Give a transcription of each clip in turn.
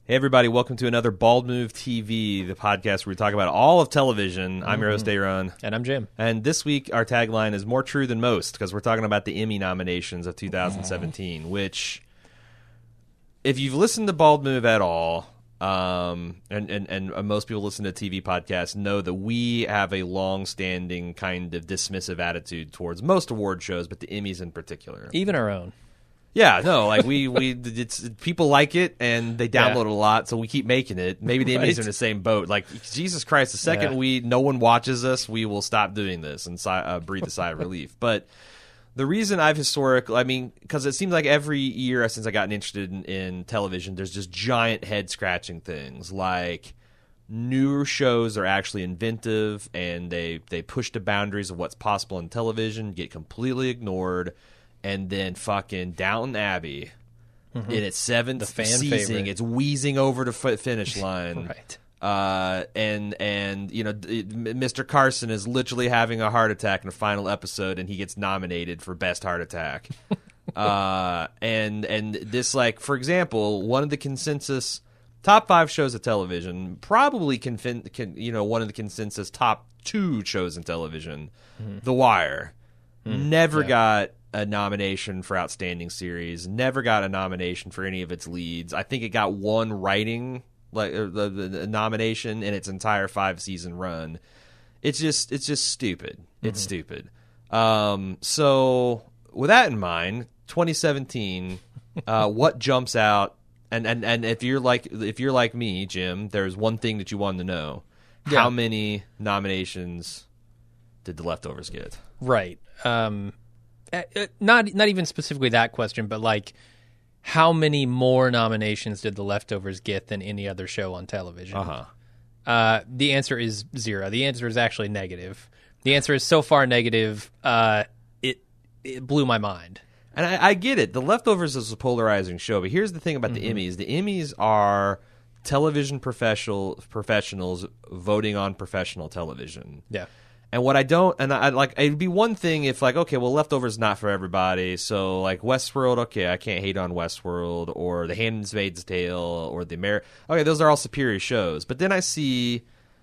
Hey, everybody, welcome to another Bald Move TV, the podcast where we talk about all of television. I'm your host, Aaron. And I'm Jim. And this week, our tagline is more true than most, because we're talking about the Emmy nominations of 2017, which, if you've listened to Bald Move at all, and most people listen to TV podcasts, know that we have a long-standing kind of dismissive attitude towards most award shows, but the Emmys in particular. Even our own. Yeah, no, like it's people like it and they download it a lot, so we keep making it. Maybe the Emmys are in the same boat. Like, Jesus Christ, the second no one watches us, we will stop doing this and breathe a sigh of relief. But the reason because it seems like every year since I gotten interested in television, there's just giant head scratching things like newer shows are actually inventive and they push the boundaries of what's possible in television, get completely ignored. And then fucking Downton Abbey in its seventh season, favorite. It's wheezing over the finish line. Right. And you know, Mr. Carson is literally having a heart attack in the final episode, and he gets nominated for Best Heart Attack. And this, like, for example, one of the consensus top 5 shows of television, probably one of the consensus top 2 shows in television, The Wire, never got a nomination for Outstanding Series, never got a nomination for any of its leads. I think it got one writing the nomination in its entire 5-season run. It's just stupid. It's stupid. So with that in mind, 2017, what jumps out? And if you're like me, Jim, there's one thing that you wanted to know: how many nominations did The Leftovers get? Right. Not even specifically that question, but like, how many more nominations did The Leftovers get than any other show on television? The answer is 0. The answer is actually negative. The answer is so far negative, it blew my mind. And I get it. The Leftovers is a polarizing show, but here's the thing about the Emmys. The Emmys are television professionals voting on professional television. Yeah. And what I don't, and I like, it'd be one thing if, like, okay, well, Leftovers not for everybody. So, like, Westworld, okay, I can't hate on Westworld, or The Handmaid's Tale, or okay, those are all superior shows. But then I see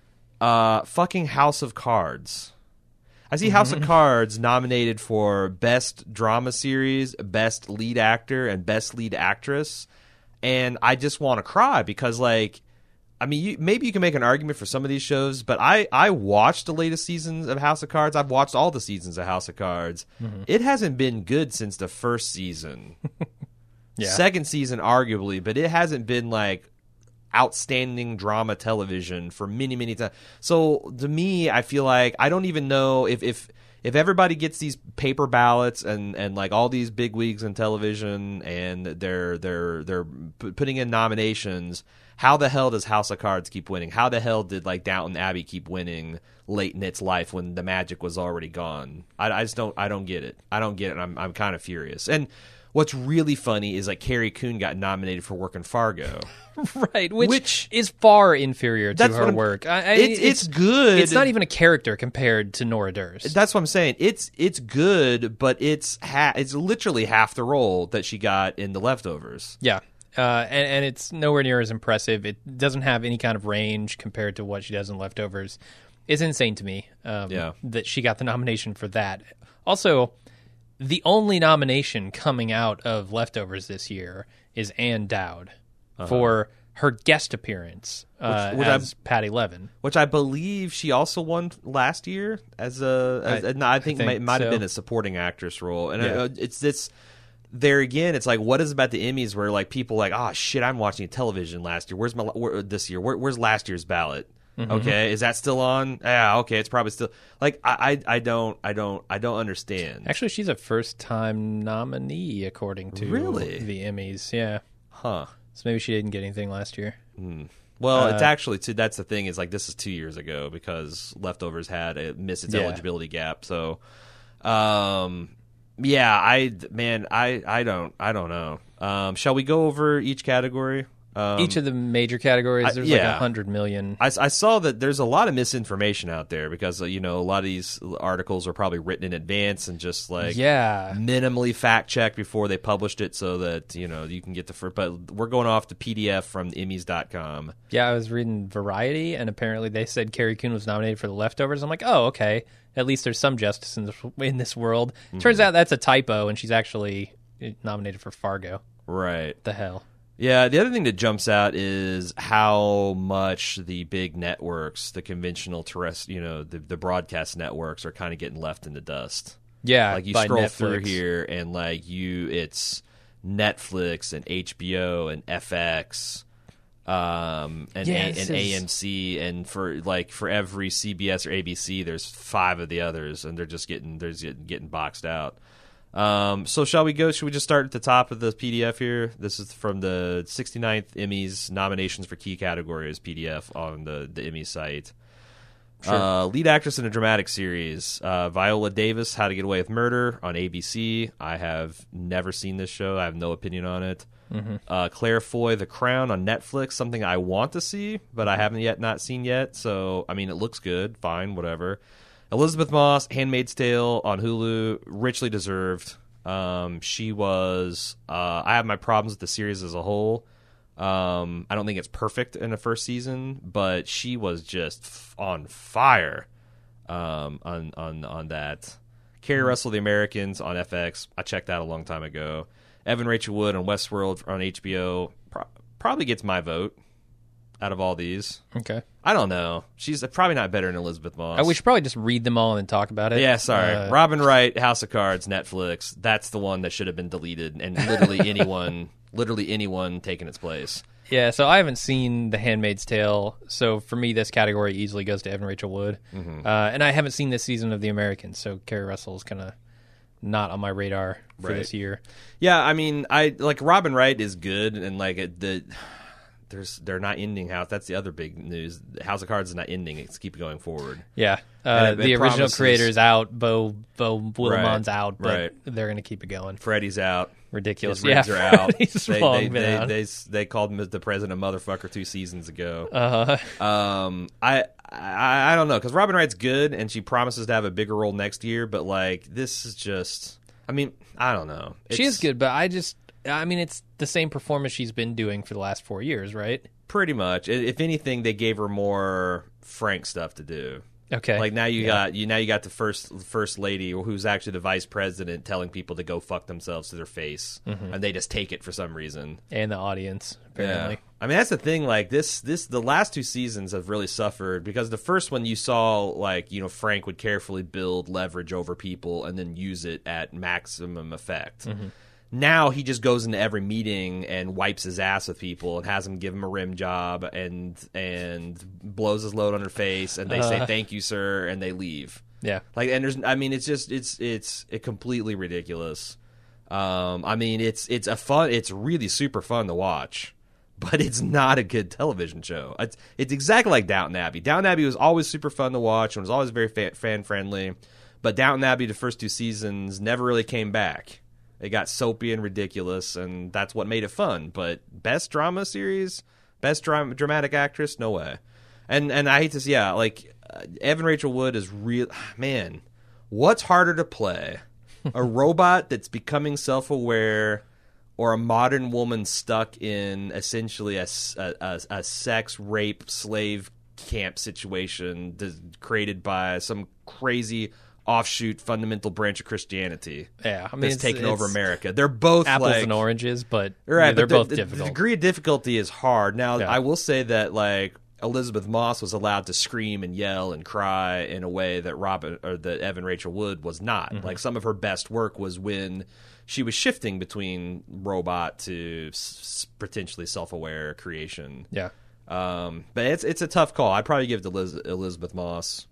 fucking House of Cards. I see House of Cards nominated for Best Drama Series, Best Lead Actor, and Best Lead Actress. And I just want to cry because, like, I mean, maybe you can make an argument for some of these shows, but I watched the latest seasons of House of Cards. I've watched all the seasons of House of Cards. It hasn't been good since the first season. Second season, arguably, but it hasn't been, like, outstanding drama television for many, many times. So, to me, I feel like I don't even know if everybody gets these paper ballots and like all these big wigs in television and they're putting in nominations. How the hell does House of Cards keep winning? How the hell did, like, Downton Abbey keep winning late in its life when the magic was already gone? I just don't get it. I don't get it. I'm kind of furious. And what's really funny is, like, Carrie Coon got nominated for work in Fargo. Right, which is far inferior to her work. It's good. It's not even a character compared to Nora Durst. That's what I'm saying. It's good, but it's literally half the role that she got in The Leftovers. Yeah. And it's nowhere near as impressive. It doesn't have any kind of range compared to what she does in Leftovers. It's insane to me that she got the nomination for that. Also, the only nomination coming out of Leftovers this year is Ann Dowd for her guest appearance as Patty Levin. Which I believe she also won last year I think it might have been a supporting actress role. And it's this... There again, it's like, what is about the Emmys where, like, people are like, oh shit, I'm watching television last year. This year? Where's last year's ballot? Okay, is that still on? Yeah, okay, it's probably still. Like, I don't understand. Actually, she's a first-time nominee according to the Emmys. Yeah, huh? So maybe she didn't get anything last year. Well, it's actually that's the thing is, like, this is 2 years ago because Leftovers had missed its eligibility gap. So, yeah, I don't know. Shall we go over each category? Each of the major categories, there's like 100 million. I saw that there's a lot of misinformation out there because, a lot of these articles are probably written in advance and just like minimally fact-checked before they published it so that, you can get the first. But we're going off the PDF from Emmys.com. Yeah, I was reading Variety, and apparently they said Carrie Coon was nominated for The Leftovers. I'm like, oh, okay. At least there's some justice in this world. Turns out that's a typo, and she's actually nominated for Fargo. Right. The hell. Yeah, the other thing that jumps out is how much the big networks, the conventional the broadcast networks are kind of getting left in the dust. Yeah, like you scroll through here and it's Netflix and HBO and FX and AMC, and for every CBS or ABC, there's 5 of the others, and they're just getting boxed out. So shall we go? Should we just start at the top of the PDF here? This is from the 69th Emmys nominations for key categories PDF on the Emmy site. Sure. Lead actress in a dramatic series, Viola Davis, How to Get Away with Murder on ABC. I have never seen this show. I have no opinion on it. Mm-hmm. Claire Foy, The Crown on Netflix, something I want to see, but I haven't not seen yet. So, it looks good. Fine, whatever. Elizabeth Moss, Handmaid's Tale on Hulu, richly deserved. She was. I have my problems with the series as a whole. I don't think it's perfect in the first season, but she was just on fire on that. Carrie Russell, The Americans on FX. I checked that a long time ago. Evan Rachel Wood on Westworld on HBO probably gets my vote out of all these. Okay. I don't know. She's probably not better than Elizabeth Moss. We should probably just read them all and then talk about it. Yeah, sorry. Robin Wright, House of Cards, Netflix. That's the one that should have been deleted, and literally anyone taking its place. Yeah, so I haven't seen The Handmaid's Tale, so for me this category easily goes to Evan Rachel Wood. Mm-hmm. And I haven't seen this season of The Americans, so Carrie Russell is kind of not on my radar for this year. Yeah, I like Robin Wright is good, and they're not ending House. That's the other big news. House of Cards is not ending. It's keep going forward. Yeah. The original creator's out. Bo Willimon's out, but they're going to keep it going. Freddie's out. Ridiculous. His ribs are out. They called him the president motherfucker 2 seasons ago. Uh-huh. I don't know, because Robin Wright's good, and she promises to have a bigger role next year, but this is just... I don't know. She is good, but it's the same performance she's been doing for the last 4 years, right? Pretty much. If anything, they gave her more frank stuff to do. Okay. Now you got the first lady, who's actually the vice president, telling people to go fuck themselves to their face, and they just take it for some reason. And the audience, apparently. Yeah. That's the thing. The last 2 seasons have really suffered, because the first one you saw, Frank would carefully build leverage over people and then use it at maximum effect. Mm-hmm. Now he just goes into every meeting and wipes his ass with people and has them give him a rim job and blows his load on their face, and they say thank you, sir, and they leave. Yeah, and there's it's completely ridiculous. It's really super fun to watch, but it's not a good television show. It's exactly like Downton Abbey. Downton Abbey was always super fun to watch and was always very fan friendly, but Downton Abbey the first 2 seasons never really came back. It got soapy and ridiculous, and that's what made it fun. But best drama series, best dramatic actress, no way. And I hate to see, Evan Rachel Wood is real. Man, what's harder to play? A robot that's becoming self-aware, or a modern woman stuck in essentially a sex, rape, slave camp situation created by some crazy offshoot fundamental branch of Christianity. Yeah, that's taken over America. They're both apples and oranges, but they're both difficult. The degree of difficulty is hard. Now, I will say that Elizabeth Moss was allowed to scream and yell and cry in a way that Evan Rachel Wood was not. Mm-hmm. Some of her best work was when she was shifting between robot to potentially self-aware creation. Yeah. But it's a tough call. I'd probably give it to Elizabeth Moss.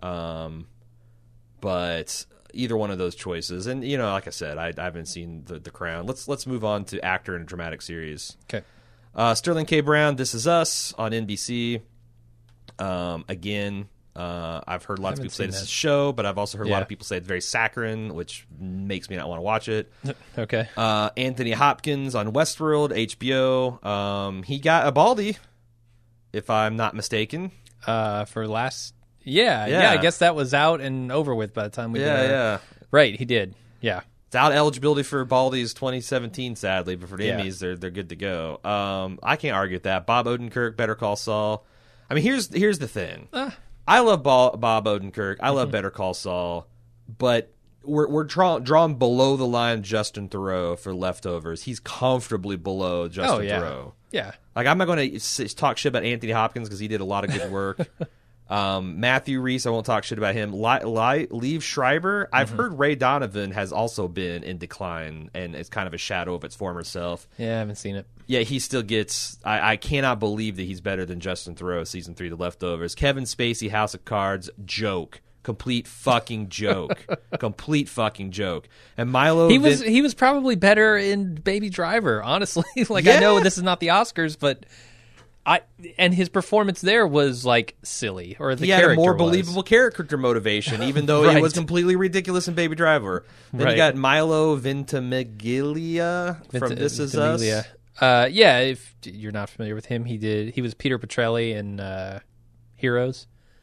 But either one of those choices, and like I said, I haven't seen the Crown. Let's move on to actor in a dramatic series. Okay. Sterling K. Brown, This Is Us on NBC. Again, I've heard lots of people say this that. is a show, but I've also heard a lot of people say it's very saccharine, which makes me not want to watch it. Okay. Anthony Hopkins on Westworld, HBO. He got a Baldy, if I'm not mistaken. For last... Yeah, I guess that was out and over with by the time we did Yeah. Right, he did. Yeah. It's out eligibility for Baldy's 2017, sadly, but for the Emmys, they're good to go. I can't argue with that. Bob Odenkirk, Better Call Saul. I mean, here's the thing. I love Bob Odenkirk. I love Better Call Saul, but we're drawn below the line Justin Theroux for Leftovers. He's comfortably below Justin Theroux. Yeah. Like, I'm not going to talk shit about Anthony Hopkins because he did a lot of good work. Matthew Rhys, I won't talk shit about him. Liev Schreiber, I've heard Ray Donovan has also been in decline and it's kind of a shadow of its former self. Yeah, I haven't seen it. Yeah, he still gets... I cannot believe that he's better than Justin Theroux, season 3, The Leftovers. Kevin Spacey, House of Cards, joke. Complete fucking joke. Complete fucking joke. And Milo... He was probably better in Baby Driver, honestly. I know this is not the Oscars, but... And his performance there was like silly, or the he had a more believable character motivation, even though it was completely ridiculous in Baby Driver. Then you got Milo Ventimiglia from This Is Us. Yeah, if you're not familiar with him, he was Peter Petrelli in Heroes.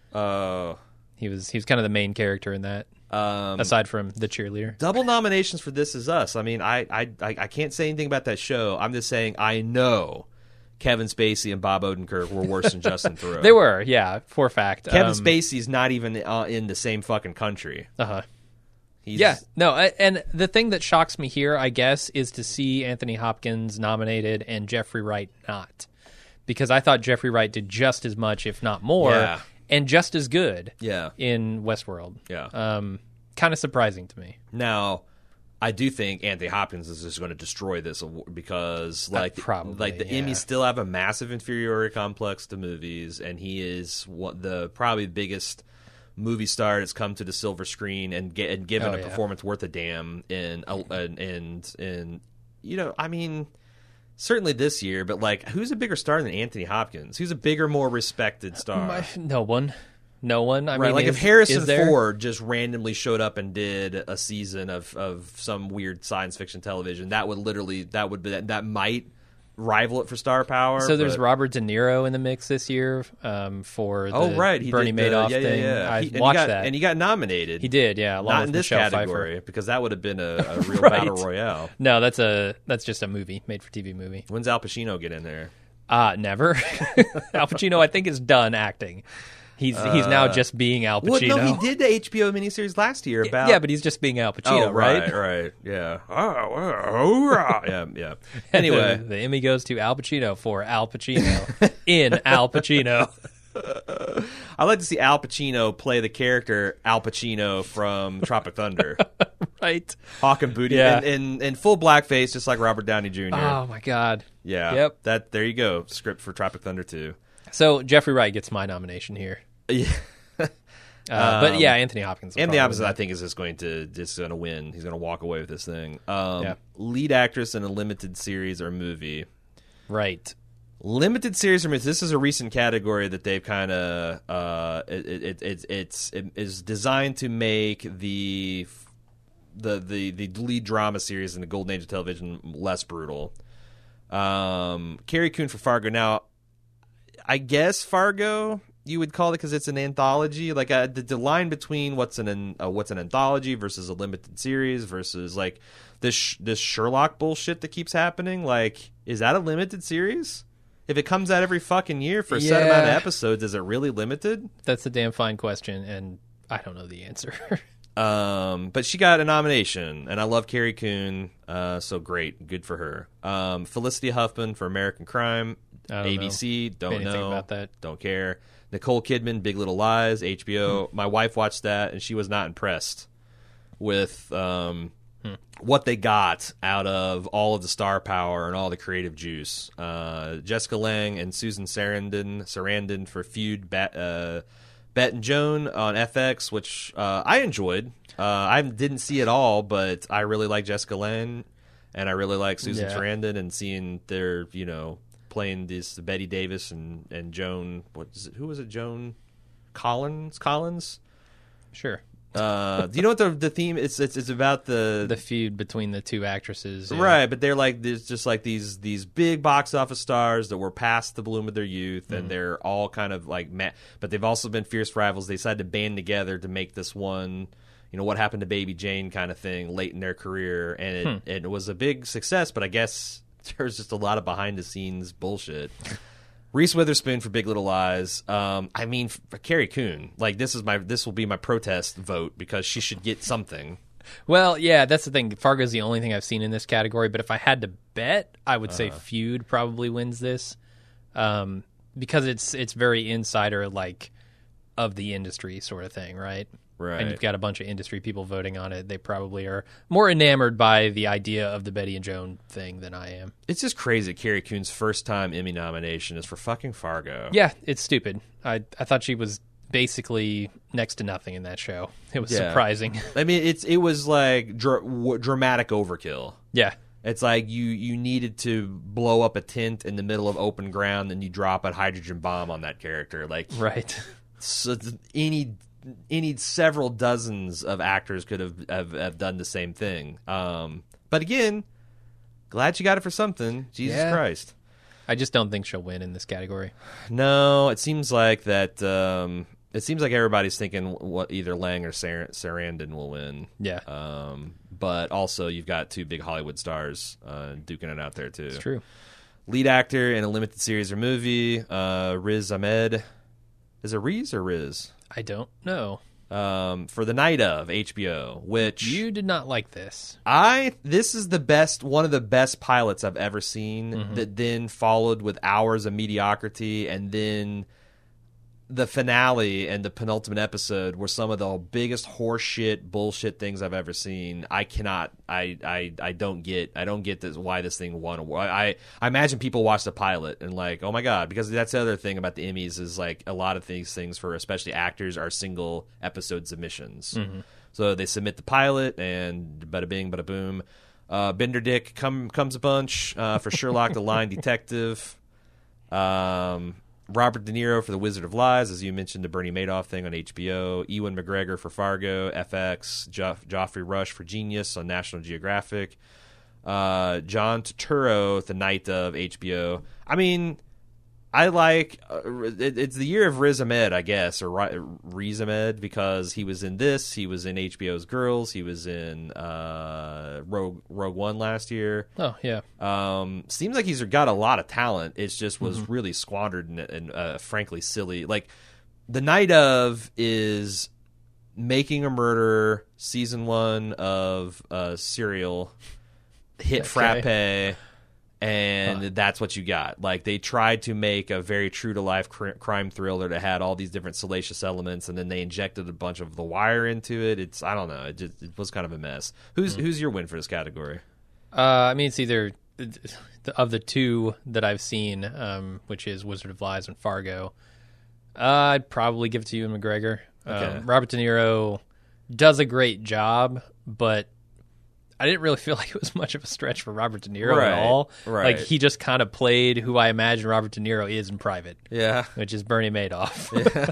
He was kind of the main character in that. Aside from the cheerleader. Double nominations for This Is Us. I mean, I can't say anything about that show. I'm just saying I know Kevin Spacey and Bob Odenkirk were worse than Justin Theroux. They were, yeah, for a fact. Kevin Spacey's not even in the same fucking country. Yeah, no, and the thing that shocks me here, I guess, is to see Anthony Hopkins nominated and Jeffrey Wright not. Because I thought Jeffrey Wright did just as much, if not more, and just as good in Westworld. Yeah. Kind of surprising to me. Now... I do think Anthony Hopkins is just going to destroy this because, the Emmys still have a massive inferiority complex to movies, and he is probably the biggest movie star that's come to the silver screen and given a performance worth a damn. Certainly this year, but who's a bigger star than Anthony Hopkins? Who's a bigger, more respected star? No one. I mean, if Harrison Ford just randomly showed up and did a season of some weird science fiction television, that might rival it for star power. So there's Robert De Niro in the mix this year for the Bernie Madoff thing. I watched that, and he got nominated. He did, yeah. Not in this Michelle category Pfeiffer. because that would have been a real battle royale. No, that's just a movie, made for TV movie. When's Al Pacino get in there? Never. Al Pacino, I think, is done acting. He's now just being Al Pacino. Well, no, he did the HBO miniseries last year about... Yeah, but he's just being Al Pacino, right? Right, yeah. Yeah. Anyway. The Emmy goes to Al Pacino for Al Pacino in Al Pacino. I'd like to see Al Pacino play the character Al Pacino from Tropic Thunder. Right. Hawk and Booty in full blackface, just like Robert Downey Jr. Oh, my God. Yeah. Yep. There you go. Script for Tropic Thunder 2. So Jeffrey Wright gets my nomination here. Yeah. But yeah, Anthony Hopkins. Anthony Hopkins, I think, is just going to win. He's going to walk away with this thing. Lead actress in a limited series or movie. Right. Limited series or movie. This is a recent category that they've kind of it is designed to make the lead drama series in the golden age of television less brutal. Carrie Coon for Fargo. Now, I guess Fargo you would call it because it's an anthology. The line between what's an anthology versus a limited series versus this Sherlock bullshit that keeps happening. Is that a limited series? If it comes out every fucking year for a set amount of episodes, is it really limited? That's a damn fine question, and I don't know the answer. But she got a nomination, and I love Carrie Coon, so great, good for her. Felicity Huffman for American Crime, ABC, don't know about that. Don't care. Nicole Kidman, Big Little Lies, HBO. My wife watched that, and she was not impressed with what they got out of all of the star power and all the creative juice. Jessica Lange and Susan Sarandon for Feud, Bet and Joan on FX, which I enjoyed. I didn't see it all, but I really like Jessica Lange, and I really like Susan Sarandon, and seeing their, playing this Betty Davis and Joan. Who was it? Joan Collins. Sure. Do you know what the theme is? It's about the feud between the two actresses, right? But they're like there's just like these big box office stars that were past the bloom of their youth, and they're all kind of like but they've also been fierce rivals. They decided to band together to make this one, what happened to Baby Jane kind of thing late in their career, and it was a big success. But I guess there's just a lot of behind the scenes bullshit. Reese Witherspoon for Big Little Lies. I mean, for Carrie Coon, like this will be my protest vote because she should get something. Well, yeah, that's the thing. Fargo's the only thing I've seen in this category, but if I had to bet, I would say Feud probably wins this, because it's very insider like of the industry sort of thing, right? Right. And you've got a bunch of industry people voting on it. They probably are more enamored by the idea of the Betty and Joan thing than I am. It's just crazy. Carrie Coon's first time Emmy nomination is for fucking Fargo. Yeah, it's stupid. I thought she was basically next to nothing in that show. It was surprising. I mean, it was like dramatic overkill. Yeah. It's like you needed to blow up a tent in the middle of open ground, and you drop a hydrogen bomb on that character. Like, right. So any several dozens of actors could have done the same thing. But again, glad you got it for something. Jesus Christ. I just don't think she'll win in this category. No, it seems like that. It seems like everybody's thinking what either Lang or Sarandon will win. Yeah. But also you've got two big Hollywood stars duking it out there too. It's true. Lead actor in a limited series or movie, Riz Ahmed. Is it Riz or Riz? I don't know. For The Night of HBO, which you did not like this. This is one of the best pilots I've ever seen, that then followed with hours of mediocrity, and then the finale and the penultimate episode were some of the biggest horseshit bullshit things I've ever seen. I don't get this, why this thing won a award. I imagine people watch the pilot and like, oh my god, because that's the other thing about the Emmys is like a lot of these things for especially actors are single episode submissions. So they submit the pilot and bada bing, bada boom. Bender Dick comes a bunch for Sherlock the Lying Detective. Robert De Niro for The Wizard of Lies, as you mentioned, the Bernie Madoff thing on HBO. Ewan McGregor for Fargo, FX. Geoffrey Rush for Genius on National Geographic. John Turturro, The Night of HBO. I mean, I like it's the year of Riz Ahmed, I guess, or Riz Ahmed, because he was in this. He was in HBO's Girls. He was in Rogue One last year. Oh yeah. Seems like he's got a lot of talent. It just was really squandered and frankly silly. Like The Night of is Making a Murderer season 1 of Serial hit Frappe. And that's what you got. Like, they tried to make a very true-to-life crime thriller that had all these different salacious elements, and then they injected a bunch of The Wire into it. I don't know. It was kind of a mess. Who's your win for this category? I mean, it's either of the two that I've seen, which is Wizard of Lies and Fargo. I'd probably give it to Ewan McGregor. Okay. Robert De Niro does a great job, but I didn't really feel like it was much of a stretch for Robert De Niro at all. Right. Like, he just kind of played who I imagine Robert De Niro is in private. Yeah. Which is Bernie Madoff.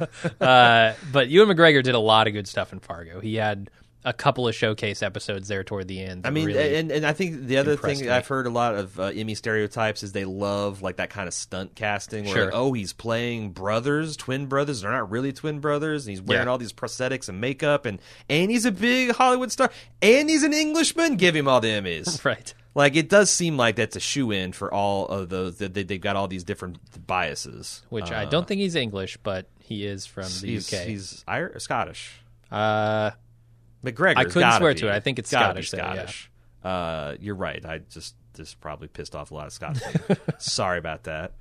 Yeah. But Ewan McGregor did a lot of good stuff in Fargo. He had a couple of showcase episodes there toward the end. I mean, really and I think the other thing me. I've heard a lot of Emmy stereotypes is they love like that kind of stunt casting where Sure. like, oh, he's playing twin brothers. They're not really twin brothers. And he's wearing all these prosthetics and makeup, and he's a big Hollywood star, and he's an Englishman. Give him all the Emmys. Right. Like, it does seem like that's a shoe-in for all of those. They've got all these different biases. Which I don't think he's English, but he is from the UK. He's Irish, Scottish. McGregor. I couldn't swear to it. I think it's Scottish. Scottish. You're right. I just probably pissed off a lot of Scots. Sorry about that.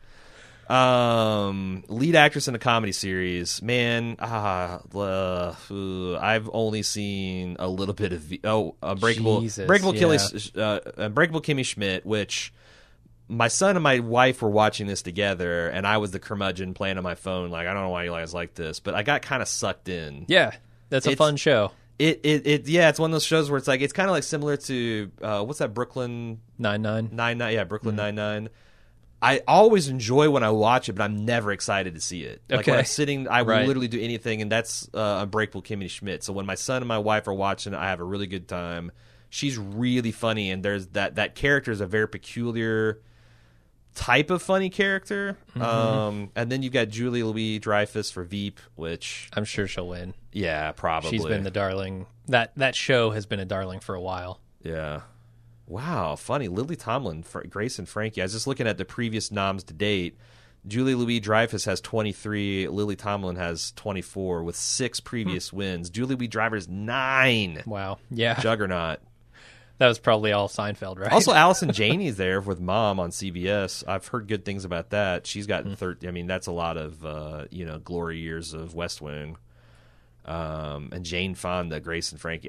Lead actress in a comedy series. Man, I've only seen a little bit of Unbreakable Kimmy Schmidt, which my son and my wife were watching this together, and I was the curmudgeon playing on my phone. Like, I don't know why you guys like this, but I got kind of sucked in. Yeah, that's a fun show. It's one of those shows where it's like it's kind of like similar to what's that, Brooklyn Nine-Nine? Nine-Nine, yeah, Brooklyn Nine-Nine. I always enjoy when I watch it, but I'm never excited to see it. Like when I'm sitting, I will literally do anything, and that's Unbreakable Kimmy Schmidt. So when my son and my wife are watching, I have a really good time. She's really funny, and there's that character is a very peculiar type of funny character. And then you've got Julia Louis-Dreyfus for Veep, which I'm sure she'll win. Yeah, probably. She's been the darling. That show has been a darling for a while. Yeah. Wow, funny. Lily Tomlin, Grace and Frankie. I was just looking at the previous noms to date. Julia Louis-Dreyfus has 23. Lily Tomlin has 24 with 6 previous wins. Julia Louis-Dreyfus 9. Wow. Yeah. Juggernaut. That was probably all Seinfeld, right? Also, Allison Janney's there with Mom on CBS. I've heard good things about that. She's got 13. I mean, that's a lot of glory years of West Wing. And Jane Fonda, Grace and Frankie.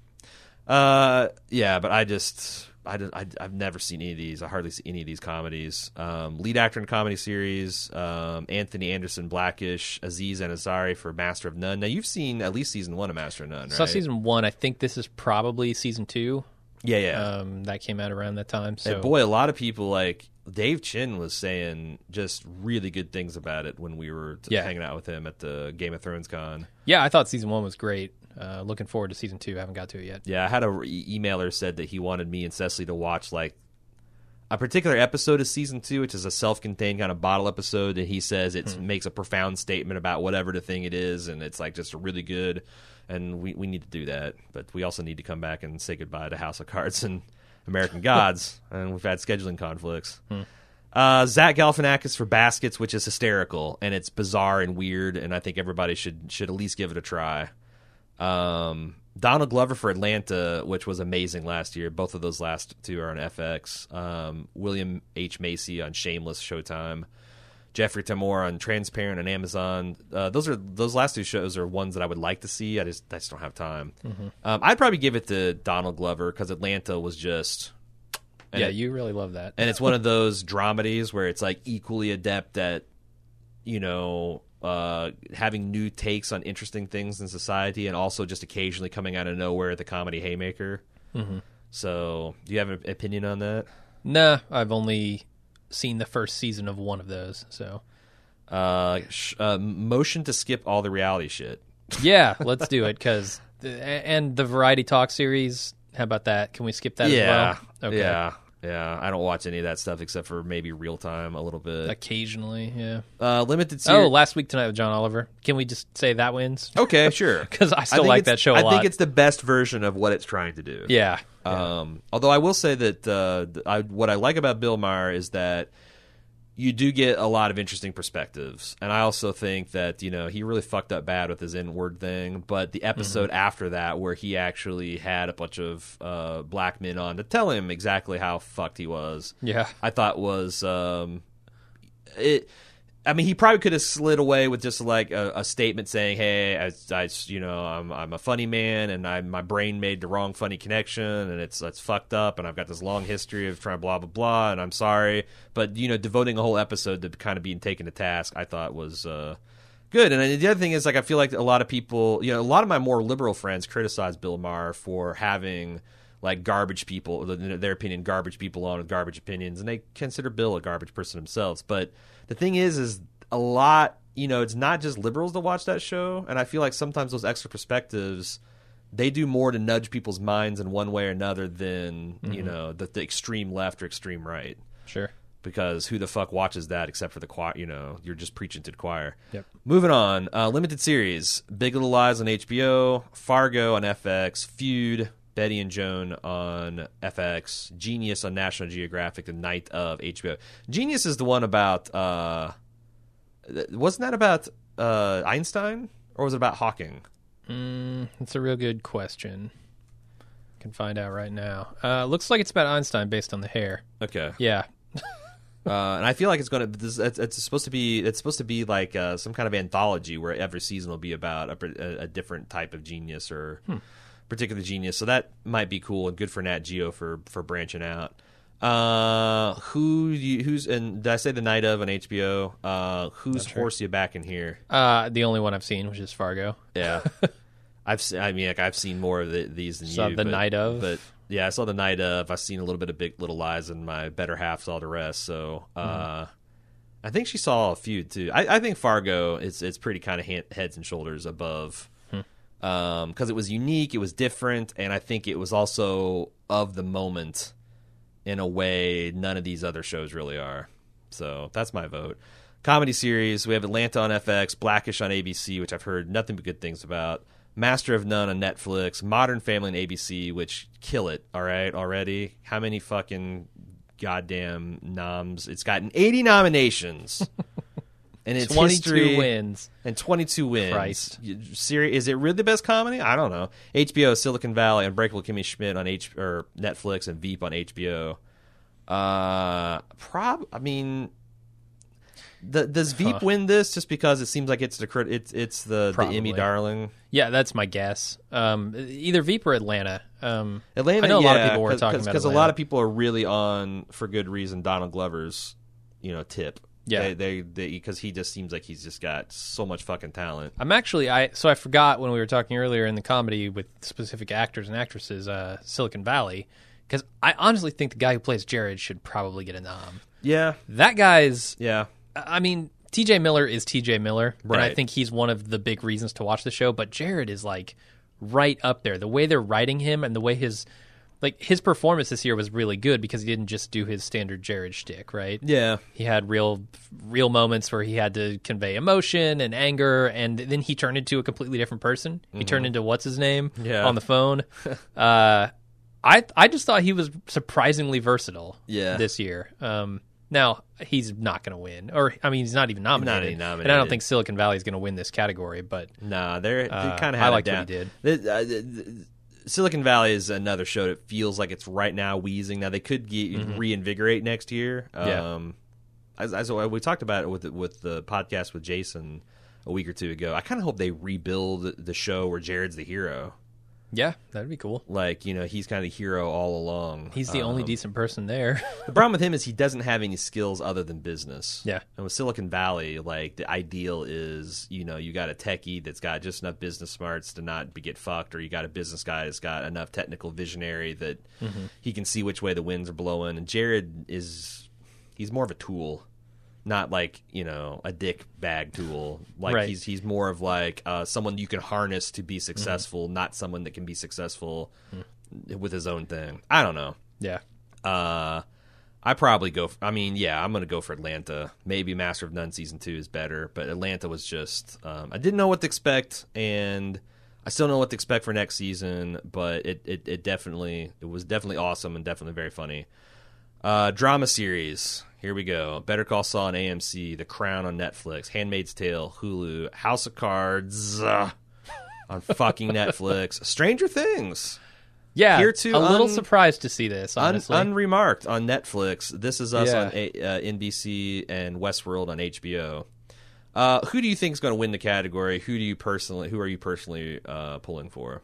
Yeah, but I've never seen any of these. I hardly see any of these comedies. Lead actor in a comedy series, Anthony Anderson, Blackish, Aziz Ansari for Master of None. Now, you've seen at least season 1 of Master of None, right? Saw season 1. I think this is probably season 2. Yeah. That came out around that time. So. And boy, a lot of people, like Dave Chin was saying just really good things about it when we were hanging out with him at the Game of Thrones con. Yeah, I thought season 1 was great. Looking forward to season 2. I haven't got to it yet. Yeah, I had a emailer said that he wanted me and Cecily to watch like a particular episode of season 2, which is a self-contained kind of bottle episode, and he says it makes a profound statement about whatever the thing it is, and it's like just really good. And we need to do that, but we also need to come back and say goodbye to House of Cards and American Gods, and we've had scheduling conflicts. Zach Galifianakis for Baskets, which is hysterical, and it's bizarre and weird, and I think everybody should at least give it a try. Donald Glover for Atlanta, which was amazing last year. Both of those last 2 are on FX. William H. Macy on Shameless, Showtime. Jeffrey Tambor on Transparent on Amazon. Those last 2 shows are ones that I would like to see. I just don't have time. I'd probably give it to Donald Glover because Atlanta was just... you really love that. And it's one of those dramedies where it's like equally adept at, having new takes on interesting things in society and also just occasionally coming out of nowhere at the comedy haymaker. So do you have an opinion on that? Nah, I've only seen the first season of one of those. So motion to skip all the reality shit. Yeah, let's do it. And the Variety Talk series, how about that? Can we skip that as well? Okay. Yeah, I don't watch any of that stuff except for maybe Real Time a little bit. Occasionally, yeah. Limited series. Last Week Tonight with John Oliver. Can we just say that wins? Okay, sure. Because I still like that show a lot. I think it's the best version of what it's trying to do. Yeah. Although I will say that what I like about Bill Maher is that you do get a lot of interesting perspectives. And I also think that, he really fucked up bad with his N-word thing. But the episode after that where he actually had a bunch of black men on to tell him exactly how fucked he was, I thought was he probably could have slid away with just like a statement saying, "Hey, I'm a funny man, and my brain made the wrong funny connection, and it's fucked up, and I've got this long history of trying blah blah blah, and I'm sorry." But devoting a whole episode to kind of being taken to task, I thought was good. And the other thing is, like, I feel like a lot of people, a lot of my more liberal friends criticize Bill Maher for having like garbage people, in their opinion, garbage people on with garbage opinions, and they consider Bill a garbage person themselves. But the thing is a lot, it's not just liberals that watch that show, and I feel like sometimes those extra perspectives, they do more to nudge people's minds in one way or another than, the extreme left or extreme right. Sure. Because who the fuck watches that except for the choir? You're just preaching to the choir. Yep. Moving on, limited series, Big Little Lies on HBO, Fargo on FX, Feud, Betty and Joan on FX, Genius on National Geographic, The Night of HBO. Genius is the one about, wasn't that about Einstein, or was it about Hawking? That's a real good question. Can find out right now. Looks like it's about Einstein based on the hair. Okay. Yeah. And I feel like it's supposed to be like some kind of anthology where every season will be about a different type of genius or particular genius. So that might be cool and good for Nat Geo for branching out. Who's and did I say The Night of on HBO? Whose horse you back in here? The only one I've seen, which is Fargo. Yeah. I've seen more of these than you. The Night of, but Yeah, I saw the night of. I've seen a little bit of Big Little Lies, and my better half saw the rest. So I think she saw a few too. I think Fargo it's pretty kind of heads and shoulders above because it was unique, it was different, and I think it was also of the moment in a way none of these other shows really are. So that's my vote. Comedy series, we have Atlanta on FX, Blackish on ABC, which I've heard nothing but good things about. Master of None on Netflix, Modern Family on ABC, which kill it, all right, already. How many fucking goddamn noms? It's gotten 80 nominations. And it's 22 history wins. And 22 wins. Christ. Is it really the best comedy? I don't know. HBO, Silicon Valley, Unbreakable Kimmy Schmidt on Netflix, and Veep on HBO. I mean... Does Veep win this just because it seems like it's the Emmy darling? Yeah, that's my guess. Either Veep or Atlanta. Atlanta, I know a lot of people were talking about because a Atlanta. lot of people are really on, for good reason, Donald Glover's tip. Yeah, they because he just seems like he's just got so much fucking talent. I forgot when we were talking earlier in the comedy with specific actors and actresses, Silicon Valley, because I honestly think the guy who plays Jared should probably get a nom. Yeah, that guy's. Yeah. I mean, TJ Miller is TJ Miller, right. And I think he's one of the big reasons to watch the show, but Jared is like right up there. The way they're writing him and the way his performance this year was really good because he didn't just do his standard Jared shtick, right? Yeah. He had real moments where he had to convey emotion and anger, and then he turned into a completely different person. Mm-hmm. He turned into what's his name on the phone. I just thought he was surprisingly versatile this year. Now, he's not going to win. He's not even nominated. And I don't think Silicon Valley is going to win this category, but... Nah, they kind of had I liked what he did. Silicon Valley is another show that feels like it's right now wheezing. Now, they could reinvigorate next year. As we talked about it with the podcast with Jason a week or two ago, I kind of hope they rebuild the show where Jared's the hero. Yeah, that'd be cool. Like, he's kind of the hero all along. He's the only decent person there. The problem with him is he doesn't have any skills other than business. Yeah. And with Silicon Valley, like, the ideal is, you got a techie that's got just enough business smarts to not get fucked, or you got a business guy that's got enough technical visionary that he can see which way the winds are blowing. And Jared he's more of a tool. Not like, a dick bag tool. Like, right. He's more of like someone you can harness to be successful, not someone that can be successful with his own thing. I don't know. Yeah. I probably go... I'm going to go for Atlanta. Maybe Master of None Season 2 is better, but Atlanta was just... I didn't know what to expect, and I still don't know what to expect for next season, but it was definitely awesome and definitely very funny. Drama series... Here we go. Better Call Saul on AMC, The Crown on Netflix, Handmaid's Tale, Hulu, House of Cards on fucking Netflix, Stranger Things. Yeah, here too, a little surprised to see this, honestly. Unremarked on Netflix. This Is Us on NBC, and Westworld on HBO. Who do you think is going to win the category? Who are you personally pulling for?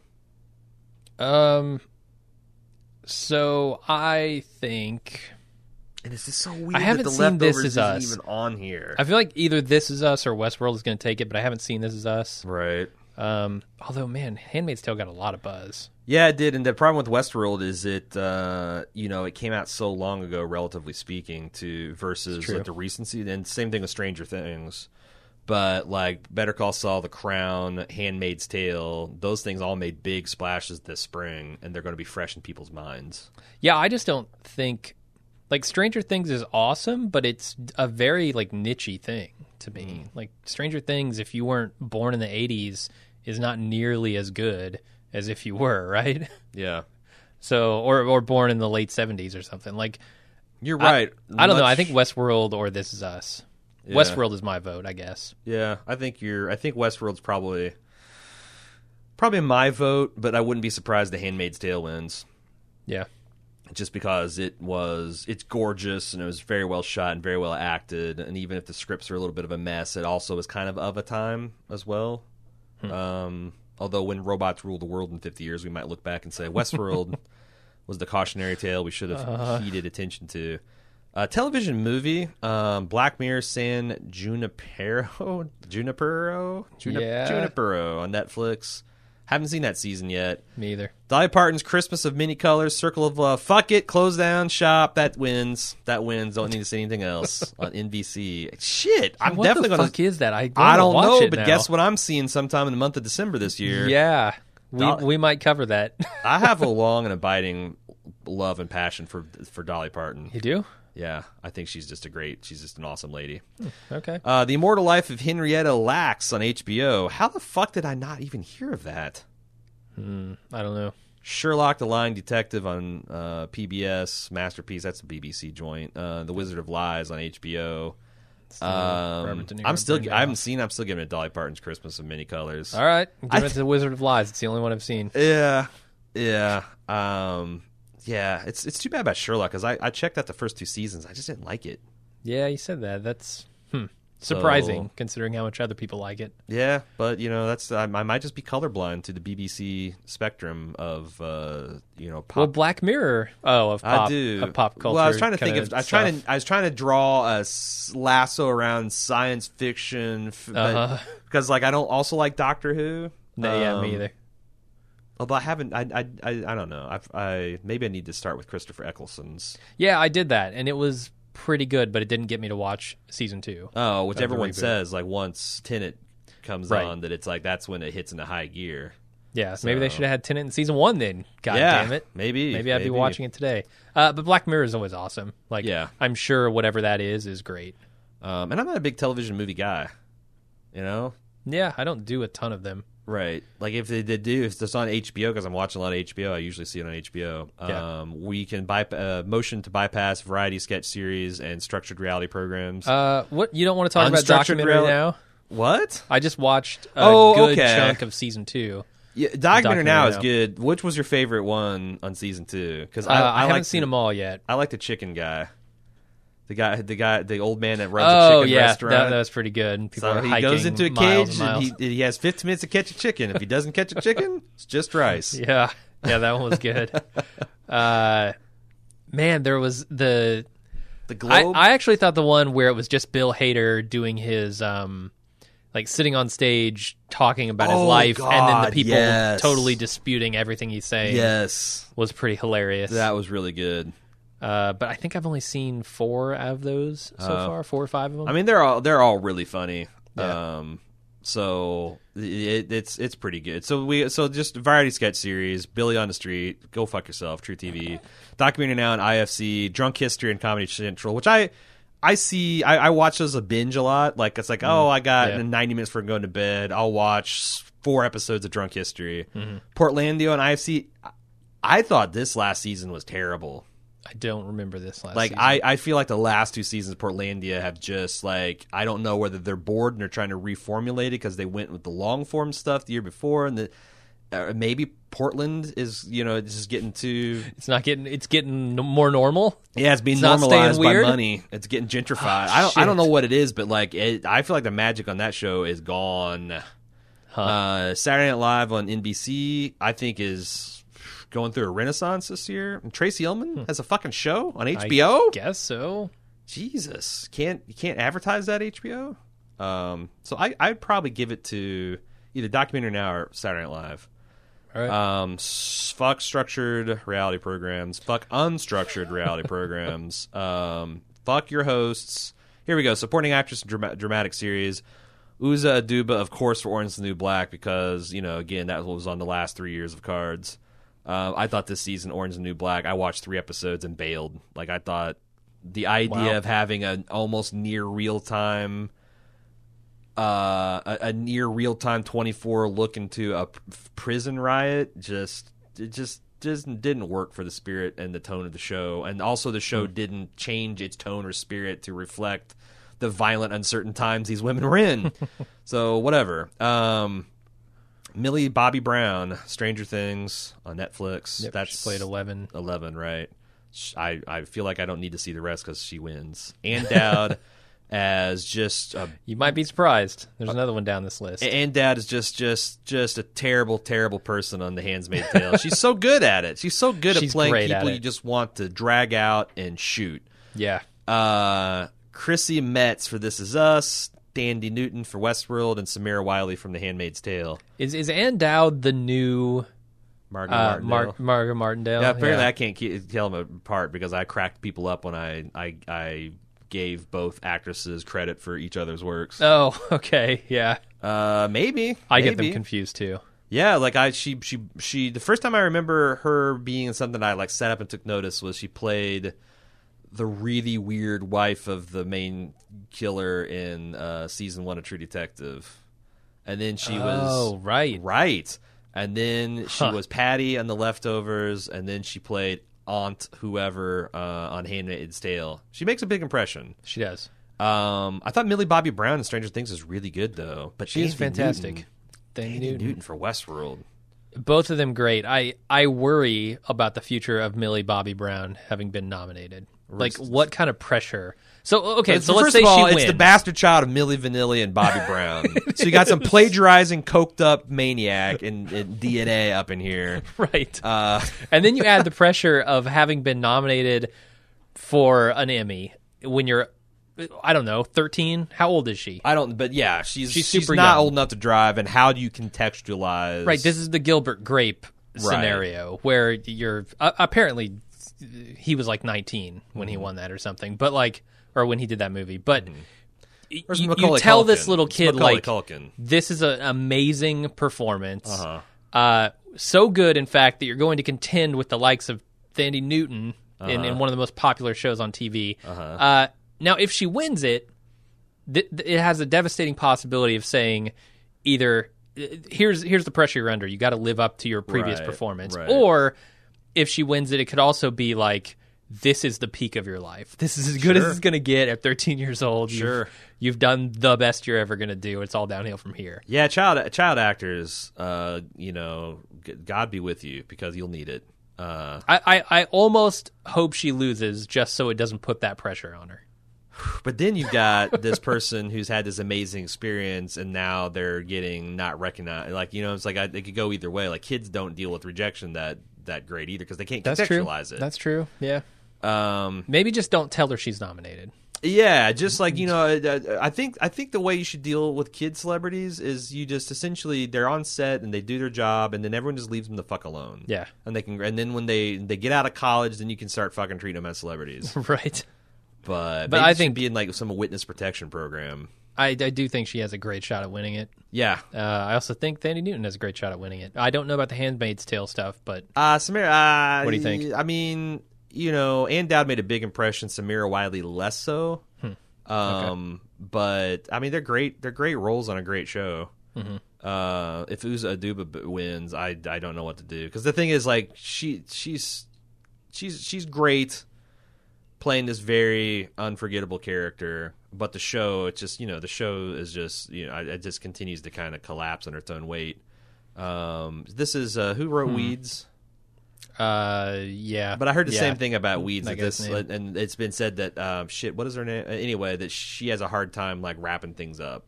So I think... And it's just so weird I haven't that the seen This Leftovers Is Us isn't even on here. I feel like either This Is Us or Westworld is going to take it, but I haven't seen This Is Us. Right. Although, man, Handmaid's Tale got a lot of buzz. Yeah, it did. And the problem with Westworld is it came out so long ago, relatively speaking, versus like the recency. And same thing with Stranger Things. But like Better Call Saul, The Crown, Handmaid's Tale, those things all made big splashes this spring, and they're going to be fresh in people's minds. Yeah, I just don't think... Like, Stranger Things is awesome, but it's a very, like, niche-y thing to me. Like, Stranger Things, if you weren't born in the 80s, is not nearly as good as if you were, right? Yeah. So, or born in the late 70s or something. Like, you're right. I don't know. I think Westworld or This Is Us. Yeah. Westworld is my vote, I guess. Yeah, I think Westworld's probably my vote, but I wouldn't be surprised The Handmaid's Tale wins. Yeah. Just because it's gorgeous and it was very well shot and very well acted, and even if the scripts are a little bit of a mess, it also is kind of a time as well. Although when robots rule the world in 50 years, we might look back and say Westworld was the cautionary tale we should have heeded attention to. Television movie, Black Mirror San Junipero on Netflix. Haven't seen that season yet. Me either. Dolly Parton's Christmas of Many Colors, Circle of Love. Fuck it, close down shop. That wins. That wins. Don't need to see anything else on NBC. Shit, I'm what definitely the gonna. fuck is that? I don't watch know, it but now. guess what? I'm seeing sometime in the month of December this year. Yeah, we might cover that. I have a long and abiding love and passion for Dolly Parton. You do? Yeah, I think she's just an awesome lady. Okay. The Immortal Life of Henrietta Lacks on HBO. How the fuck did I not even hear of that? I don't know. Sherlock the Lying Detective on PBS. Masterpiece, that's a BBC joint. The Wizard of Lies on HBO. I'm still giving it Dolly Parton's Christmas of Many Colors. All right. Give it to The Wizard of Lies. It's the only one I've seen. Yeah. Yeah, it's too bad about Sherlock because I checked out the first 2 seasons. I just didn't like it. Yeah, you said that. That's surprising considering how much other people like it. Yeah, but that's I might just be colorblind to the BBC spectrum of pop. Well, Black Mirror. Of pop. I do. Of pop culture. Well, I was trying to think of. I was trying to draw a lasso around science fiction, because I don't also like Doctor Who. No, yeah, me either. Although I haven't, I don't know. Maybe I need to start with Christopher Eccleston's. Yeah, I did that, and it was pretty good, but it didn't get me to watch season 2. Oh, which everyone says once Tenet comes on, that it's that's when it hits into high gear. Yeah, so maybe they should have had Tenet in season 1 then. God damn it. Maybe I'd be watching it today. But Black Mirror is always awesome. I'm sure whatever that is great. And I'm not a big television movie guy. Yeah, I don't do a ton of them. Right. If they did if it's on HBO, because I'm watching a lot of HBO, I usually see it on HBO. Yeah. We can motion to bypass variety sketch series and structured reality programs. What, you don't want to talk about documentary now? What? I just watched a good chunk of season 2. Yeah, documentary now is good. Which was your favorite one on season 2? Because I haven't seen them all yet. I like the chicken guy. The old man that runs a chicken restaurant. That was pretty good. People are he hiking goes into a cage miles. and he has 15 minutes to catch a chicken. If he doesn't catch a chicken, it's just rice. Yeah, that one was good. Man, there was the Globe. I actually thought the one where it was just Bill Hader doing his sitting on stage talking about his life, God, and then the people totally disputing everything he's saying. Yes, was pretty hilarious. That was really good. But I think I've only seen 4 of those so far, 4 or 5 of them. I mean, they're all really funny. Yeah. So it's pretty good. So just variety sketch series, Billy on the Street, Go Fuck Yourself, True TV, documentary now on IFC, Drunk History and Comedy Central, which I watch those a binge a lot. I got 90 minutes for going to bed. I'll watch 4 episodes of Drunk History. Mm-hmm. Portlandia on IFC. I thought this last season was terrible. I don't remember this last season. I feel like the last 2 seasons of Portlandia have just I don't know whether they're bored and they're trying to reformulate it because they went with the long form stuff the year before, and maybe Portland is it's just getting too. It's getting more normal. Yeah, it's being normalized by money. It's getting gentrified. I don't know what it is, but I feel like the magic on that show is gone. Saturday Night Live on NBC, I think, is going through a renaissance this year. And Tracy Ullman has a fucking show on HBO. I guess so. Jesus, you can't advertise that HBO. So I'd probably give it to either Documentary Now or Saturday Night Live. All right. Fuck structured reality programs. Fuck unstructured reality programs. Fuck your hosts. Here we go. Supporting actress in dramatic series. Uza Aduba, of course, for Orange is the New Black because again that was on the last 3 years of Cards. I thought this season, Orange is the New Black, I watched 3 episodes and bailed. I thought the idea of having an almost near real-time, a near real-time 24 look into a prison riot just didn't work for the spirit and the tone of the show. And also the show didn't change its tone or spirit to reflect the violent, uncertain times these women were in. So, whatever. Millie Bobby Brown, Stranger Things on Netflix. Yep, she played 11. 11, right. I feel like I don't need to see the rest because she wins. Ann Dowd as just a... You might be surprised. There's another one down this list. Ann Dowd is just a terrible, terrible person on The Handmaid's Tale. She's so good at it. She's so good at playing people you just want to drag out and shoot. Yeah. Chrissy Metz for This Is Us. Thandie Newton for Westworld and Samira Wiley from The Handmaid's Tale. Is Ann Dowd the new Margot Martindale? Margot Martindale. Yeah, apparently I can't tell them apart because I cracked people up when I gave both actresses credit for each other's works. Oh, okay, yeah. Maybe I get them confused too. Yeah, like she the first time I remember her being in something I like sat up and took notice was she played the really weird wife of the main killer in season 1 of True Detective, and then she was right, and then she was Patty on The Leftovers, and then she played Aunt whoever on Handmaid's Tale. She makes a big impression. She does. I thought Millie Bobby Brown in Stranger Things was really good though, but she's fantastic. Thandie Newton for Westworld. Both of them great. I worry about the future of Millie Bobby Brown having been nominated. Like, what kind of pressure? So, okay, so let's say she wins. It's the bastard child of Milli Vanilli and Bobby Brown. So you got some plagiarizing, coked-up maniac and DNA up in here. Right. And then you add the pressure of having been nominated for an Emmy when you're, I don't know, 13? How old is she? But yeah, she's super not young. old enough to drive, and how do you contextualize? Right, this is the Gilbert Grape scenario where you're, apparently, he was like 19 when he won that or something, but like, or when he did that movie, but you tell this little kid like, this is an amazing performance, so good in fact that you're going to contend with the likes of Thandie Newton in one of the most popular shows on TV. Now if she wins it, it has a devastating possibility of saying either here's the pressure you're under, you got to live up to your previous performance, or if she wins it, it could also be like, this is the peak of your life. This is as good as it's going to get at 13 years old. You've done the best you're ever going to do. It's all downhill from here. Yeah, child actors, God be with you because you'll need it. I almost hope she loses just so it doesn't put that pressure on her. But then you've got this person who's had this amazing experience, and now they're getting not recognized. Like, it's like it could go either way. Like, kids don't deal with rejection that great either because they can't contextualize it. That's true. Yeah. Maybe just don't tell her she's nominated. Yeah, just like I think the way you should deal with kid celebrities is you just essentially they're on set and they do their job and then everyone just leaves them the fuck alone. Yeah, and then when they get out of college, then you can start fucking treating them as celebrities. Right. But I think be in like some witness protection program. I do think she has a great shot at winning it. Yeah. I also think Thandie Newton has a great shot at winning it. I don't know about the Handmaid's Tale stuff, but Samira, what do you think? I mean, Ann Dowd made a big impression. Samira Wiley less so. Okay. But I mean, they're great. They're great roles on a great show. Mm-hmm. If Uzo Aduba wins, I don't know what to do because the thing is, like, she's great playing this very unforgettable character. But the show, it's just, the show is just, it just continues to kind of collapse under its own weight. This is, who wrote Weeds? Yeah. But I heard the same thing about Weeds. And it's been said that, what is her name? Anyway, that she has a hard time, like, wrapping things up.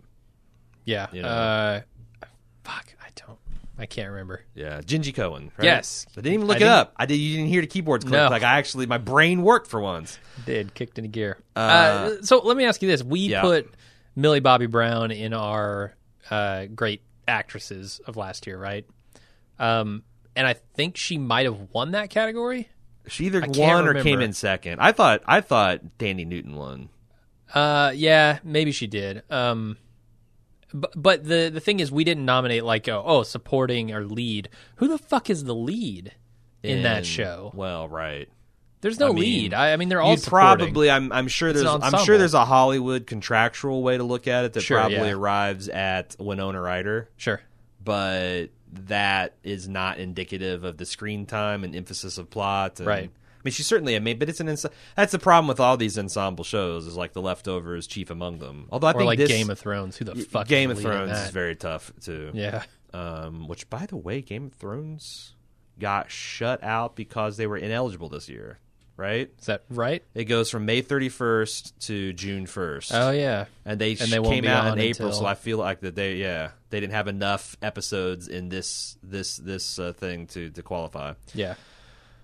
Yeah. I can't remember. Yeah, Genji Cohen. Right? Yes, I didn't even look it up. You didn't hear the keyboards click. No. Like my brain worked for once. Kicked into gear. So let me ask you this: we put Millie Bobby Brown in our great actresses of last year, right? And I think she might have won that category. She either won or came in second. I thought Thandie Newton won. Yeah, maybe she did. But the thing is, we didn't nominate like supporting or lead. Who the fuck is the lead in that show? Well, right. There's no lead. I mean, they're all supporting. Probably. I'm sure there's a Hollywood contractual way to look at it that probably arrives at Winona Ryder. Sure, but that is not indicative of the screen time and emphasis of plot. And, right. I mean, she certainly. But it's that's the problem with all these ensemble shows. Is like The Leftovers, chief among them. Although I think like Game of Thrones. Who the fuck? Game of Thrones is very tough too. Yeah. Which, by the way, Game of Thrones got shut out because they were ineligible this year. Right? Is that right? It goes from May 31st to June 1st. Oh yeah. And they came out in April, so I feel like that they didn't have enough episodes in this thing to qualify. Yeah.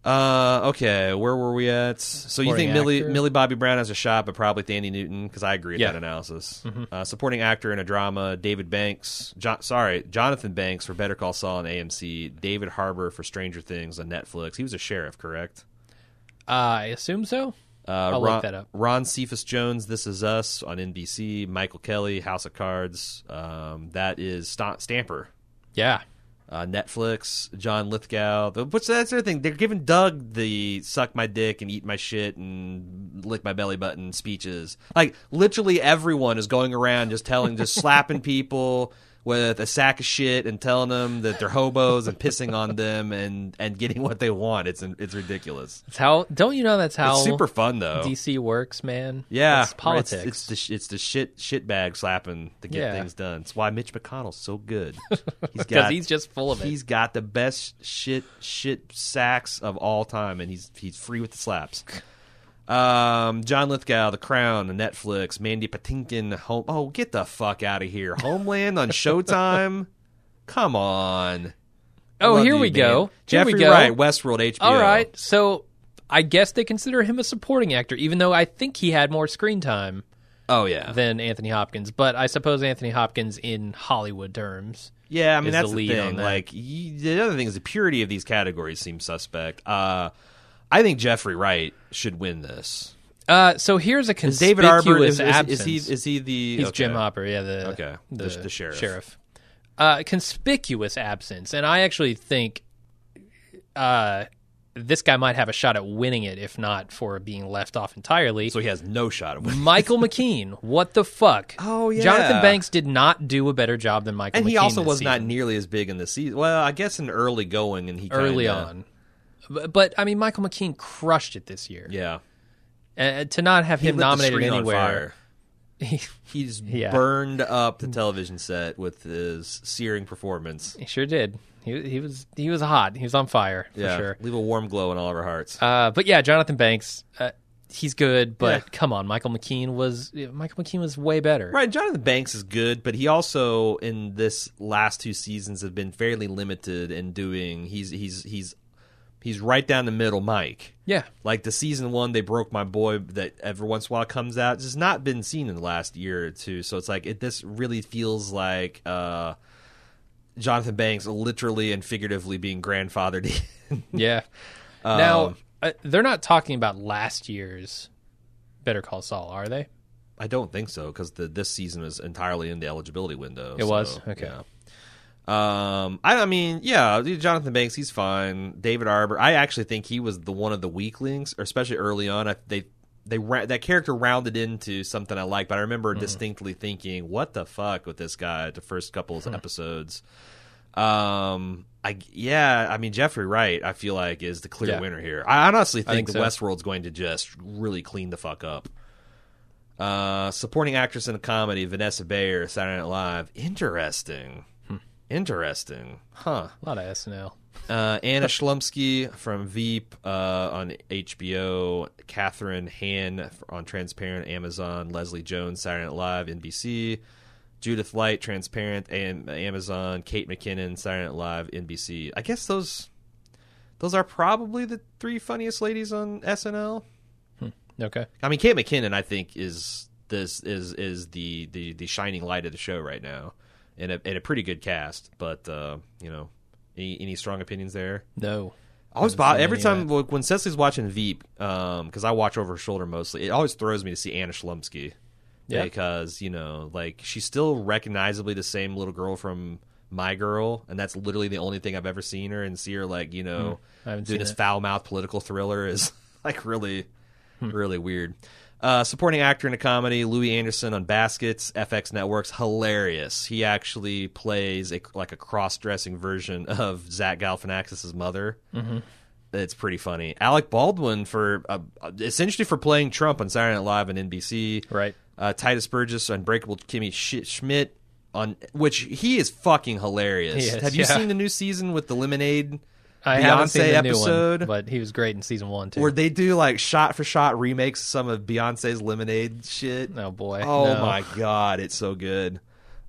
Okay, where were we at? So you think Millie Bobby Brown has a shot, but probably Thandie Newton? Because I agree with that analysis. Mm-hmm. Supporting actor in a drama, David Banks. Jonathan Banks for Better Call Saul on AMC. David Harbour for Stranger Things on Netflix. He was a sheriff, correct? I assume so. I'll look that up. Ron Cephas Jones, This Is Us on NBC. Michael Kelly, House of Cards. That is Stamper. Yeah. Netflix, John Lithgow. Which that's the other thing. They're giving Doug the suck my dick and eat my shit and lick my belly button speeches. Like literally everyone is going around just slapping people with a sack of shit and telling them that they're hobos and pissing on them and getting what they want. It's ridiculous. Don't you know that's how it's super fun though. DC works, man. Yeah, it's politics. It's the shit bag slapping to get things done. It's why Mitch McConnell's so good. Because he's just full of it. He's got the best shit sacks of all time, and he's free with the slaps. John Lithgow, The Crown, Netflix, Mandy Patinkin, get the fuck out of here. Homeland on Showtime? Come on. Here we go. Jeffrey Wright, Westworld, HBO. All right, so I guess they consider him a supporting actor, even though I think he had more screen time than Anthony Hopkins. But I suppose Anthony Hopkins in Hollywood terms. Yeah, I mean, that's the thing. Like, the other thing is the purity of these categories seems suspect. I think Jeffrey Wright should win this. So here's a conspicuous absence. Is he the... He's Jim Hopper, the sheriff. Conspicuous absence. And I actually think this guy might have a shot at winning it, if not for being left off entirely. So he has no shot at winning. Michael McKean. What the fuck? Oh, yeah. Jonathan Banks did not do a better job than Michael McKean. And he also was not nearly as big in the season. Well, I guess in early going, and he early on. But, I mean, Michael McKean crushed it this year. Yeah. To not have him nominated anywhere. He's burned up the television set with his searing performance. He sure did. He was hot. He was on fire, for sure. Leave a warm glow in all of our hearts. But, yeah, Jonathan Banks, he's good, but come on, Michael McKean was way better. Right, Jonathan Banks is good, but he also, in this last two seasons, have been fairly limited in doing... He's right down the middle, Mike. Yeah. Like the season one, They Broke My Boy that every once in a while comes out. It's not been seen in the last year or two. So it's like, this really feels like Jonathan Banks literally and figuratively being grandfathered in. Yeah. Now, they're not talking about last year's Better Call Saul, are they? I don't think so, because this season was entirely in the eligibility window. It was? Okay. Yeah. I mean, Jonathan Banks, he's fine. David Harbour, I actually think he was one of the weaklings, or especially early on. That character rounded into something I like, but I remember distinctly thinking, "What the fuck with this guy?" At the first couple of episodes. I mean, Jeffrey Wright, I feel like is the clear winner here. I honestly think the Westworld's going to just really clean the fuck up. Supporting actress in a comedy, Vanessa Bayer, Saturday Night Live. Interesting. Huh. A lot of SNL. Anna Shlumsky from Veep on HBO. Catherine Han on Transparent, Amazon. Leslie Jones, Saturday Night Live, NBC. Judith Light, Transparent, Amazon. Kate McKinnon, Saturday Night Live, NBC. I guess those are probably the three funniest ladies on SNL. Okay. I mean, Kate McKinnon, I think, is the shining light of the show right now. In a pretty good cast, but any strong opinions there? No. I always every time when Cecily's watching Veep, because I watch over her shoulder mostly, it always throws me to see Anna Shlumsky, because she's still recognizably the same little girl from My Girl, and that's literally the only thing I've ever seen her, and see her doing this foul mouth political thriller is like really really weird. Supporting actor in a comedy, Louis Anderson on Baskets, FX Networks, hilarious. He actually plays a cross-dressing version of Zach Galifianakis' mother. Mm-hmm. It's pretty funny. Alec Baldwin essentially for playing Trump on Saturday Night Live and NBC. Right. Titus Burgess, Unbreakable Kimmy Schmidt, on which he is fucking hilarious. Have you seen the new season with the Lemonade? I haven't seen the episode, new one, but he was great in season 1 too. Where they do shot for shot remakes of some of Beyonce's Lemonade shit. Oh boy! Oh my god, it's so good.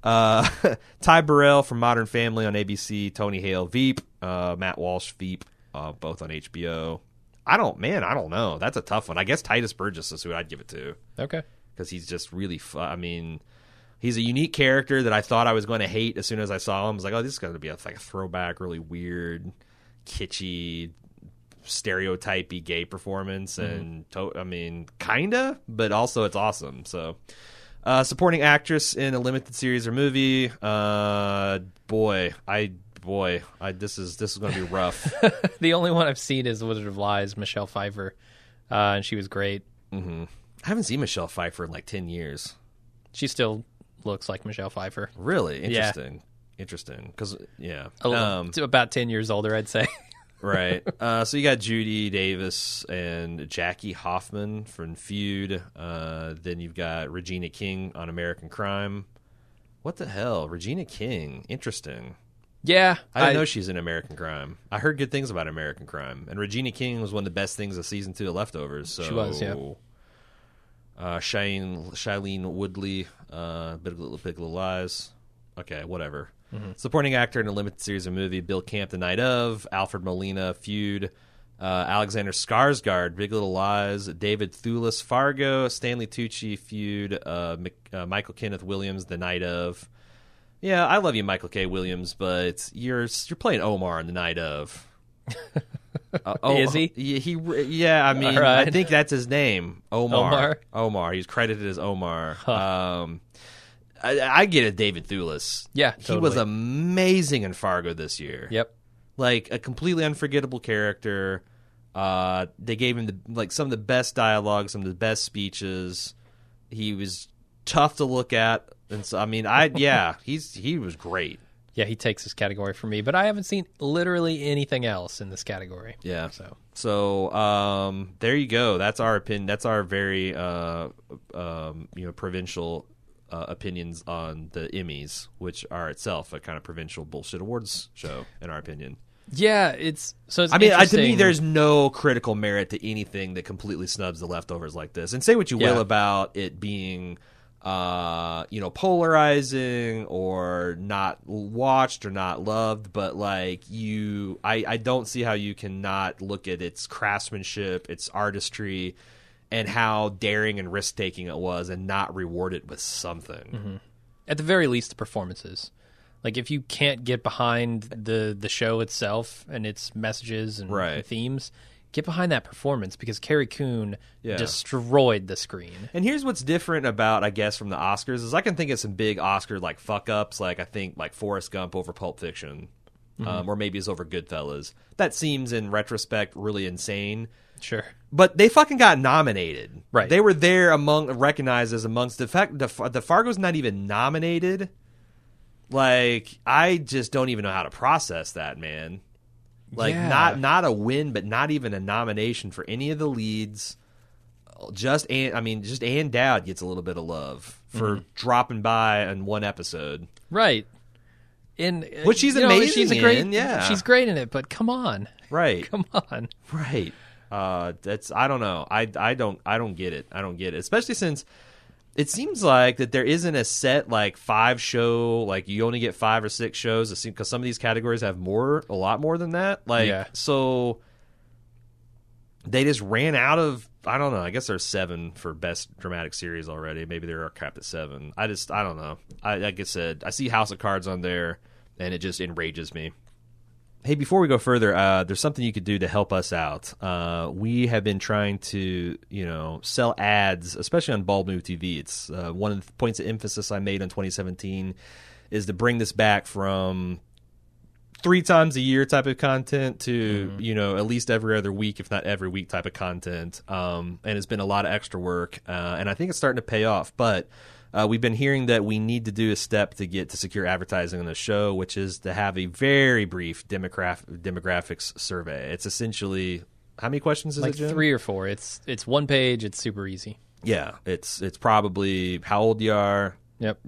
Ty Burrell from Modern Family on ABC, Tony Hale Veep, Matt Walsh Veep both on HBO. I don't know. That's a tough one. I guess Titus Burgess is who I'd give it to. Okay. Because he's just really fun. I mean, he's a unique character that I thought I was going to hate as soon as I saw him. I was like, oh, this is going to be like a throwback, really weird, kitschy, stereotypy gay performance. And I mean, kinda, but also it's awesome. So, supporting actress in a limited series or movie. This is going to be rough. The only one I've seen is Wizard of Lies, Michelle Pfeiffer, and she was great. Mm-hmm. I haven't seen Michelle Pfeiffer in like 10 years. She still looks like Michelle Pfeiffer. Really? Interesting. Because, about 10 years older, I'd say. Right. So you got Judy Davis and Jackie Hoffman from Feud. Then you've got Regina King on American Crime. What the hell? Regina King. Interesting. Yeah. I didn't know she's in American Crime. I heard good things about American Crime. And Regina King was one of the best things of season 2 of Leftovers. So, she was, yeah. Shailene Woodley, Big Little Lies. Okay, whatever. Mm-hmm. Supporting actor in a limited series of movie, Bill Camp, The Night Of, Alfred Molina, Feud, Alexander Skarsgård, Big Little Lies, David Thewlis, Fargo, Stanley Tucci, Feud, Michael Kenneth Williams, The Night Of. Yeah, I love you, Michael K. Williams, but you're playing Omar in The Night Of. Is he? Yeah, I mean, right. I think that's his name, Omar. He's credited as Omar. Huh. I get it, David Thewlis. Yeah, totally. He was amazing in Fargo this year. Yep, like a completely unforgettable character. They gave him some of the best dialogue, some of the best speeches. He was tough to look at, and so I mean, he was great. Yeah, he takes this category for me, but I haven't seen literally anything else in this category. Yeah. So there you go. That's our opinion. That's our very provincial opinions on the Emmys, which are itself a kind of provincial bullshit awards show, in our opinion. Yeah, it's. I mean, to me, there's no critical merit to anything that completely snubs the Leftovers like this. And say what you will about it being polarizing or not watched or not loved, but like I don't see how you cannot look at its craftsmanship, its artistry, and how daring and risk-taking it was and not reward it with something. Mm-hmm. At the very least, the performances. Like, if you can't get behind the show itself and its messages and themes, get behind that performance, because Carrie Coon destroyed the screen. And here's what's different about, I guess, from the Oscars, is I can think of some big Oscar like fuck-ups, like I think like Forrest Gump over Pulp Fiction, or maybe it's over Goodfellas. That seems, in retrospect, really insane. Sure. But they fucking got nominated. Right. They were there recognized as amongst the fact the Fargo's not even nominated. Like, I just don't even know how to process that, man. Like, not a win, but not even a nomination for any of the leads. Just Ann Dowd gets a little bit of love for dropping by in one episode. Right. Which she's amazing she's great in it, but come on. Right. Come on. Right. I don't know. I don't get it. I don't get it. Especially since it seems like that there isn't a set like 5 show, like you only get 5 or 6 shows, because some of these categories have a lot more than that. Like, so they just ran out of, I don't know, I guess there's 7 for best dramatic series already. Maybe they're capped at 7. I don't know. Like I said, I see House of Cards on there and it just enrages me. Hey, before we go further, there's something you could do to help us out. We have been trying to, sell ads, especially on Bald Move TV. It's one of the points of emphasis I made in 2017 is to bring this back from 3 times a year type of content to, at least every other week, if not every week type of content. And it's been a lot of extra work, and I think it's starting to pay off. But we've been hearing that we need to do a step to secure advertising on the show, which is to have a very brief demographics survey. It's essentially, how many questions is like it, Jim? 3 or 4. It's 1 page. It's super easy. Yeah, it's probably how old you are. Yep.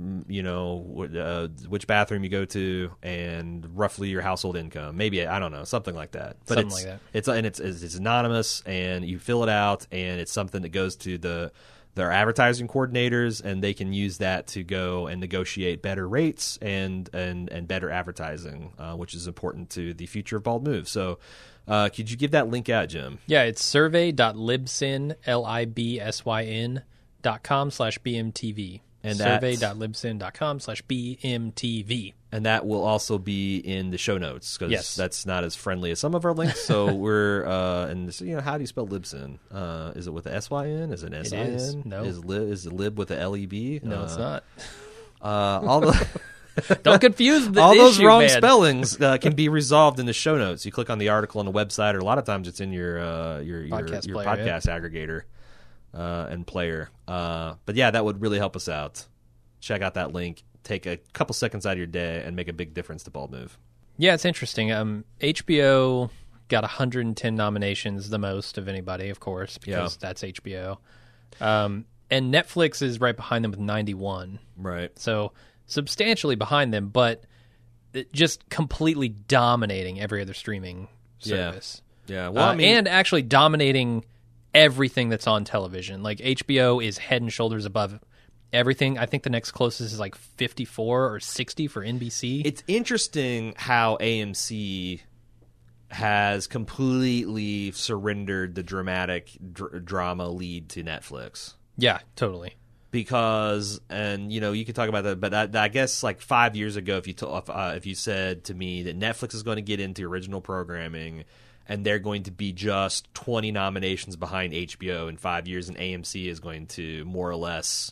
Which bathroom you go to, and roughly your household income. Maybe, I don't know, something like that. But something like that. It's anonymous, and you fill it out, and it's something that goes to the their advertising coordinators, and they can use that to go and negotiate better rates and better advertising, which is important to the future of Bald Move. So could you give that link out, Jim? Yeah, it's survey.libsyn, libsyn.com/BMTV. And survey.libsyn.com/BMTV. And that will also be in the show notes, because that's not as friendly as some of our links. So we're and how do you spell Libsyn? Is it with a SYN? Is it an SIN? It is. No. Is it lib with a LEB? No, it's not. All the don't confuse the all issue, those wrong man. spellings can be resolved in the show notes. You click on the article on the website, or a lot of times it's in your podcast player, podcast aggregator and player. But yeah, that would really help us out. Check out that link. Take a couple seconds out of your day and make a big difference to Bald Move. Yeah, it's interesting. HBO got 110 nominations, the most of anybody, of course, because that's HBO. And Netflix is right behind them with 91. Right. So substantially behind them, but just completely dominating every other streaming service. Yeah. Well, and actually dominating everything that's on television. Like HBO is head and shoulders above everything. I think the next closest is like 54 or 60 for NBC. It's interesting how AMC has completely surrendered the dramatic drama lead to Netflix. Yeah, totally. Because, and you can talk about that, but I guess like 5 years ago, if you said to me that Netflix is going to get into original programming and they're going to be just 20 nominations behind HBO in 5 years, and AMC is going to more or less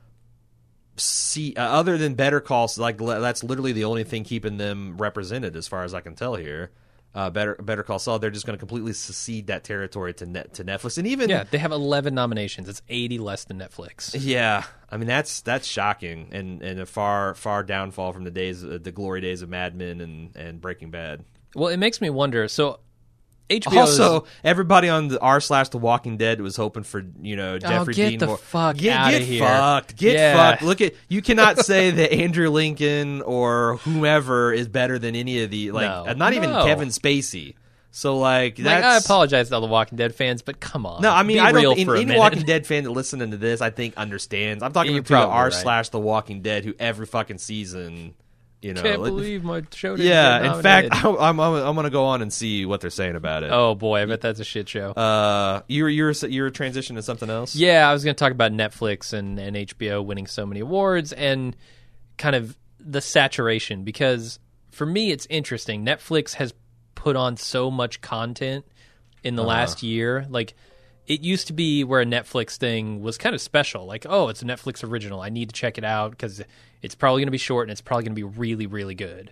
see, other than Better Call, like that's literally the only thing keeping them represented as far as I can tell here. Better Call Saul, they're just going to completely secede that territory to Netflix, and even they have 11 nominations. It's 80 less than Netflix. Yeah, I mean that's shocking, and a far downfall from the glory days of Mad Men and Breaking Bad. Well, it makes me wonder. So HBO also, everybody on the r/The Walking Dead was hoping for Jeffrey Dean. Get the fuck out of here! Get fucked! Look at you. Cannot say that Andrew Lincoln or whomever is better than any of the not even Kevin Spacey. So that's, I apologize to all the Walking Dead fans, but come on. No, I mean I don't. Any Walking Dead fan that listening to this, I think understands. I'm talking to the r/The Walking Dead who every fucking season. Can't believe my show didn't get nominated. In fact, I'm gonna go on and see what they're saying about it. Oh boy, I bet that's a shit show. You're transitioning to something else? Yeah, I was gonna talk about Netflix and HBO winning so many awards and kind of the saturation, because for me it's interesting. Netflix has put on so much content in the last year. Like, it used to be where a Netflix thing was kind of special. Like, oh, it's a Netflix original. I need to check it out because it's probably going to be short and it's probably going to be really, really good.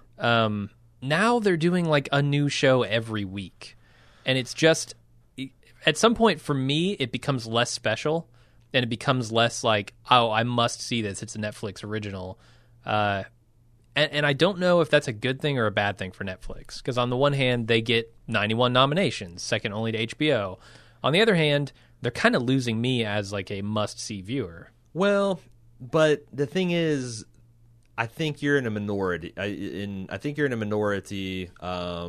Now they're doing like a new show every week. And it's just, at some point for me, it becomes less special and it becomes less like, oh, I must see this. It's a Netflix original. And I don't know if that's a good thing or a bad thing for Netflix. Because on the one hand, they get 91 nominations, second only to HBO. On the other hand, they're kind of losing me as like a must-see viewer. Well, but the thing is, I think you're in a minority. I think you're in a minority. How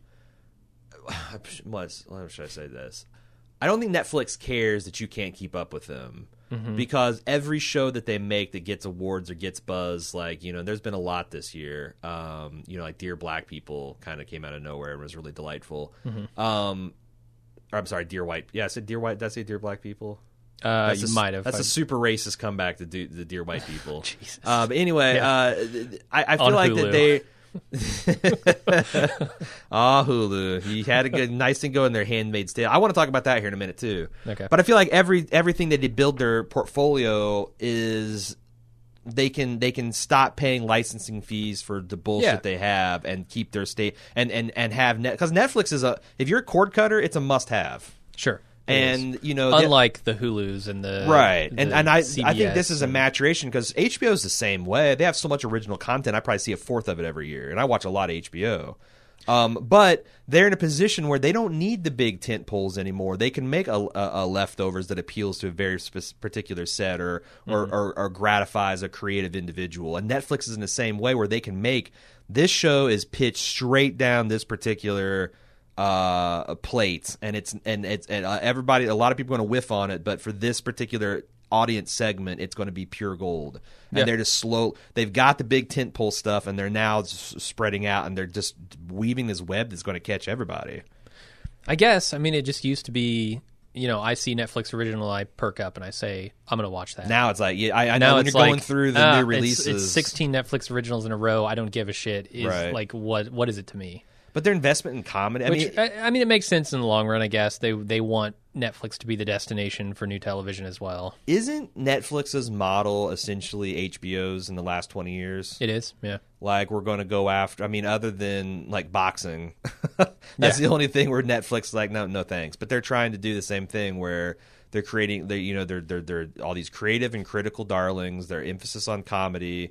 should I say this? I don't think Netflix cares that you can't keep up with them. Because every show that they make that gets awards or gets buzz, there's been a lot this year. Like Dear Black People kind of came out of nowhere and was really delightful. Or, I'm sorry, Dear White. Yeah, I said Dear White. Did I say Dear Black People? You might have. That's a super racist comeback to do the Dear White People. Jesus. But anyway, I feel On like Hulu. that they. Hulu. He had a nice thing going there, Handmaid's Tale. I want to talk about that here in a minute too. Okay. But I feel like everything that they build their portfolio is. They can stop paying licensing fees for the bullshit they have and keep their state and have because Netflix is if you're a cord cutter, it's a must have. Sure. And unlike the Hulus and the right, the and I think this CBS is a maturation because HBO is the same way. They have so much original content. I probably see a fourth of it every year, and I watch a lot of HBO. But they're in a position where they don't need the big tent poles anymore. They can make a leftovers that appeals to a very particular set or gratifies a creative individual. And Netflix is in the same way where they can make this show is pitched straight down this particular plate, and it's everybody, a lot of people are going to whiff on it, but for this particular audience segment, it's going to be pure gold. And they're just they've got the big tentpole stuff, and they're now just spreading out, and they're just weaving this web that's going to catch everybody. I guess. I mean, it just used to be, I see Netflix original, I perk up and I say, I'm going to watch that. Now it's like, I know when you're going through the new releases. It's 16 Netflix originals in a row. I don't give a shit. Like, what is it to me? But their investment in comedy, I mean, it makes sense in the long run, I guess. They want Netflix to be the destination for new television as well. Isn't Netflix's model essentially HBO's in the last 20 years? It is, yeah. Like, we're going to go after, other than, like, boxing. That's the only thing where Netflix is like, no thanks. But they're trying to do the same thing where they're creating, they're all these creative and critical darlings, their emphasis on comedy.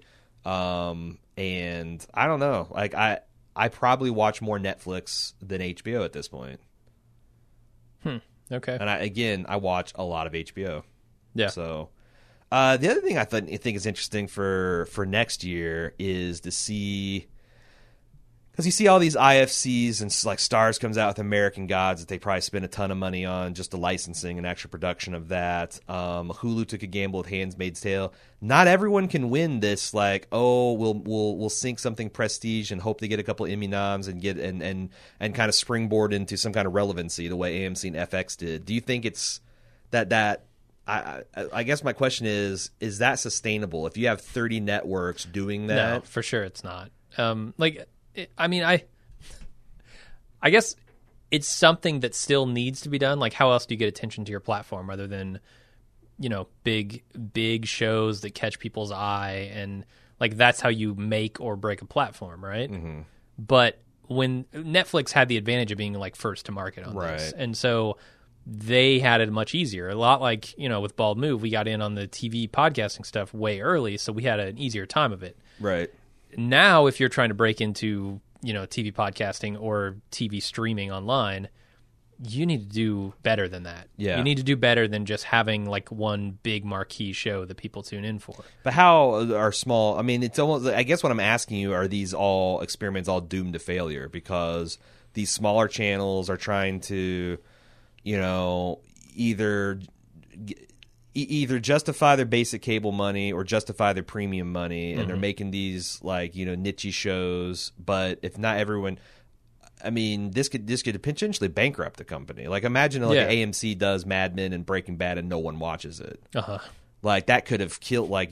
And I don't know. Like, I probably watch more Netflix than HBO at this point. Okay. And I watch a lot of HBO. Yeah. So the other thing I think is interesting for next year is to see, because you see all these IFCs and like Stars comes out with American Gods that they probably spend a ton of money on, just the licensing and extra production of that. Hulu took a gamble with Handmaid's Tale. Not everyone can win this. Like, we'll sink something prestige and hope they get a couple Emmy noms and get and kind of springboard into some kind of relevancy the way AMC and FX did. Do you think it's that? I guess my question is that sustainable? If you have 30 networks doing that, no, for sure it's not. I guess it's something that still needs to be done. Like, how else do you get attention to your platform other than, big shows that catch people's eye, and like that's how you make or break a platform, right? Mm-hmm. But when Netflix had the advantage of being like first to market on this, and so they had it much easier. A lot like, with Bald Move, we got in on the TV podcasting stuff way early, so we had an easier time of it. Right. Now, if you're trying to break into, TV podcasting or TV streaming online, you need to do better than that. Yeah. You need to do better than just having like one big marquee show that people tune in for. But how are small? It's almost, I guess what I'm asking you, are these all experiments all doomed to failure because these smaller channels are trying to, either justify their basic cable money or justify their premium money, and they're making these like niche shows. But if not everyone, this could potentially bankrupt the company. Like, imagine an AMC does Mad Men and Breaking Bad and no one watches it. Like, that could have killed. Like,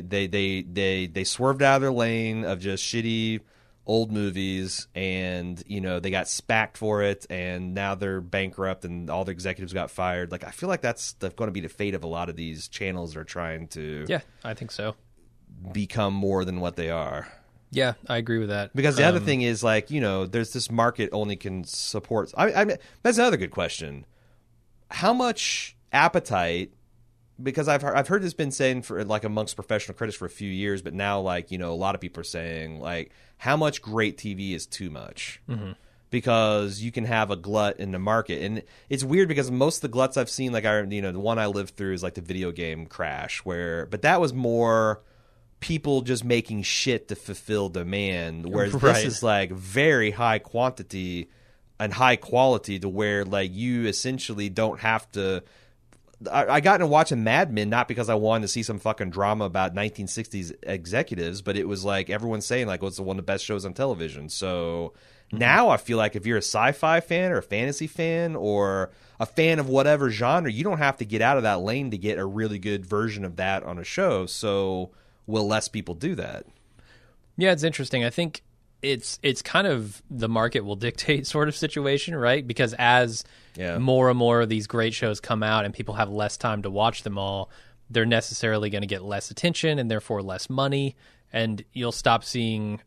they swerved out of their lane of just shitty old movies, and they got spacked for it, and now they're bankrupt, and all the executives got fired. Like, I feel like that's going to be the fate of a lot of these channels that are trying to I think so, become more than what they are. Yeah, I agree with that. Because the other thing is, like, there's this market only can support. That's another good question. How much appetite? Because I've heard this been saying for like amongst professional critics for a few years, but now like a lot of people are saying like how much great TV is too much, because you can have a glut in the market, and it's weird because most of the gluts I've seen, like the one I lived through is like the video game crash, but that was more people just making shit to fulfill demand, whereas this is like very high quantity and high quality to where like you essentially don't have to. I got into watching Mad Men not because I wanted to see some fucking drama about 1960s executives, but it was like everyone's saying like, it's one of the best shows on television. So now I feel like if you're a sci-fi fan or a fantasy fan or a fan of whatever genre, you don't have to get out of that lane to get a really good version of that on a show. So will less people do that? Yeah, it's interesting. I think it's kind of the market will dictate sort of situation, right? Because as more and more of these great shows come out and people have less time to watch them all, they're necessarily going to get less attention and therefore less money, and you'll stop seeing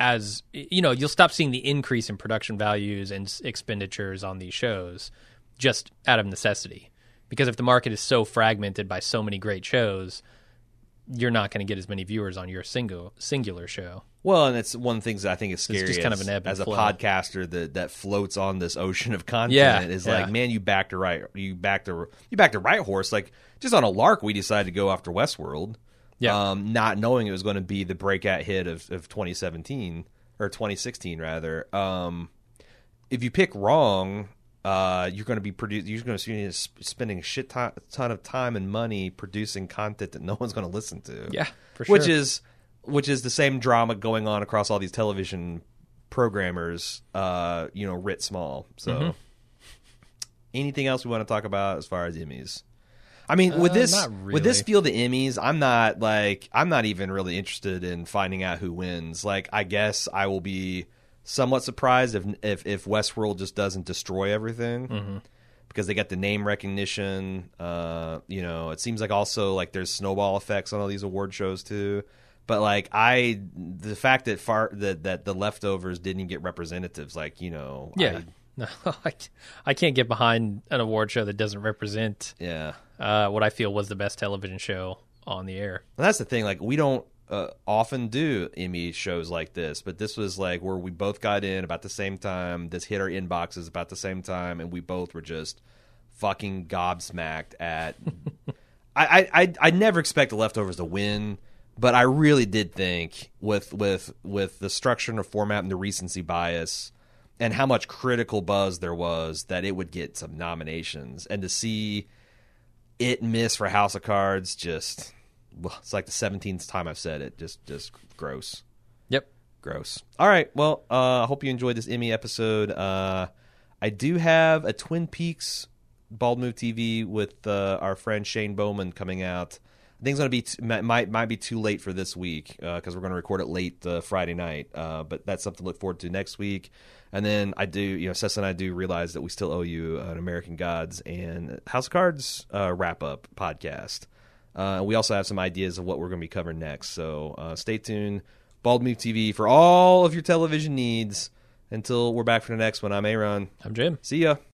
the increase in production values and expenditures on these shows just out of necessity. Because if the market is so fragmented by so many great shows, you're not going to get as many viewers on your singular show. Well, and it's one of the things that I think is scary. It's just kind of an ebb and flow. As a podcaster that floats on this ocean of content is like, man, you backed the right horse. Like, just on a lark, we decided to go after Westworld, not knowing it was going to be the breakout hit of 2017 or 2016 rather. if you pick wrong, you're going to be spending a ton of time and money producing content that no one's going to listen to. Yeah, for sure. Which is the same drama going on across all these television programmers, writ small. So, anything else we want to talk about as far as Emmys? I mean, with this field of Emmys, I'm not even really interested in finding out who wins. Like, I guess I will be somewhat surprised if Westworld just doesn't destroy everything because they got the name recognition. It seems like also like there's snowball effects on all these award shows too. But like the fact that the Leftovers didn't get representatives, like No, I can't get behind an award show that doesn't represent what I feel was the best television show on the air. And that's the thing. Like, we don't often do Emmy shows like this, but this was like where we both got in about the same time. This hit our inboxes about the same time, and we both were just fucking gobsmacked at. I never expect the Leftovers to win, but I really did think with the structure and the format and the recency bias and how much critical buzz there was that it would get some nominations. And to see it miss for House of Cards, just, well, it's like the 17th time I've said it. Just gross. Yep. Gross. All right. Well, I hope you enjoyed this Emmy episode. I do have a Twin Peaks Bald Move TV with our friend Shane Bowman coming out. I think it's going to be might be too late for this week because we're going to record it late Friday night. But that's something to look forward to next week. And then I do, Sessa and I do realize that we still owe you an American Gods and House of Cards wrap-up podcast. We also have some ideas of what we're going to be covering next. So stay tuned. Bald Move TV for all of your television needs. Until we're back for the next one, I'm Aaron. I'm Jim. See ya.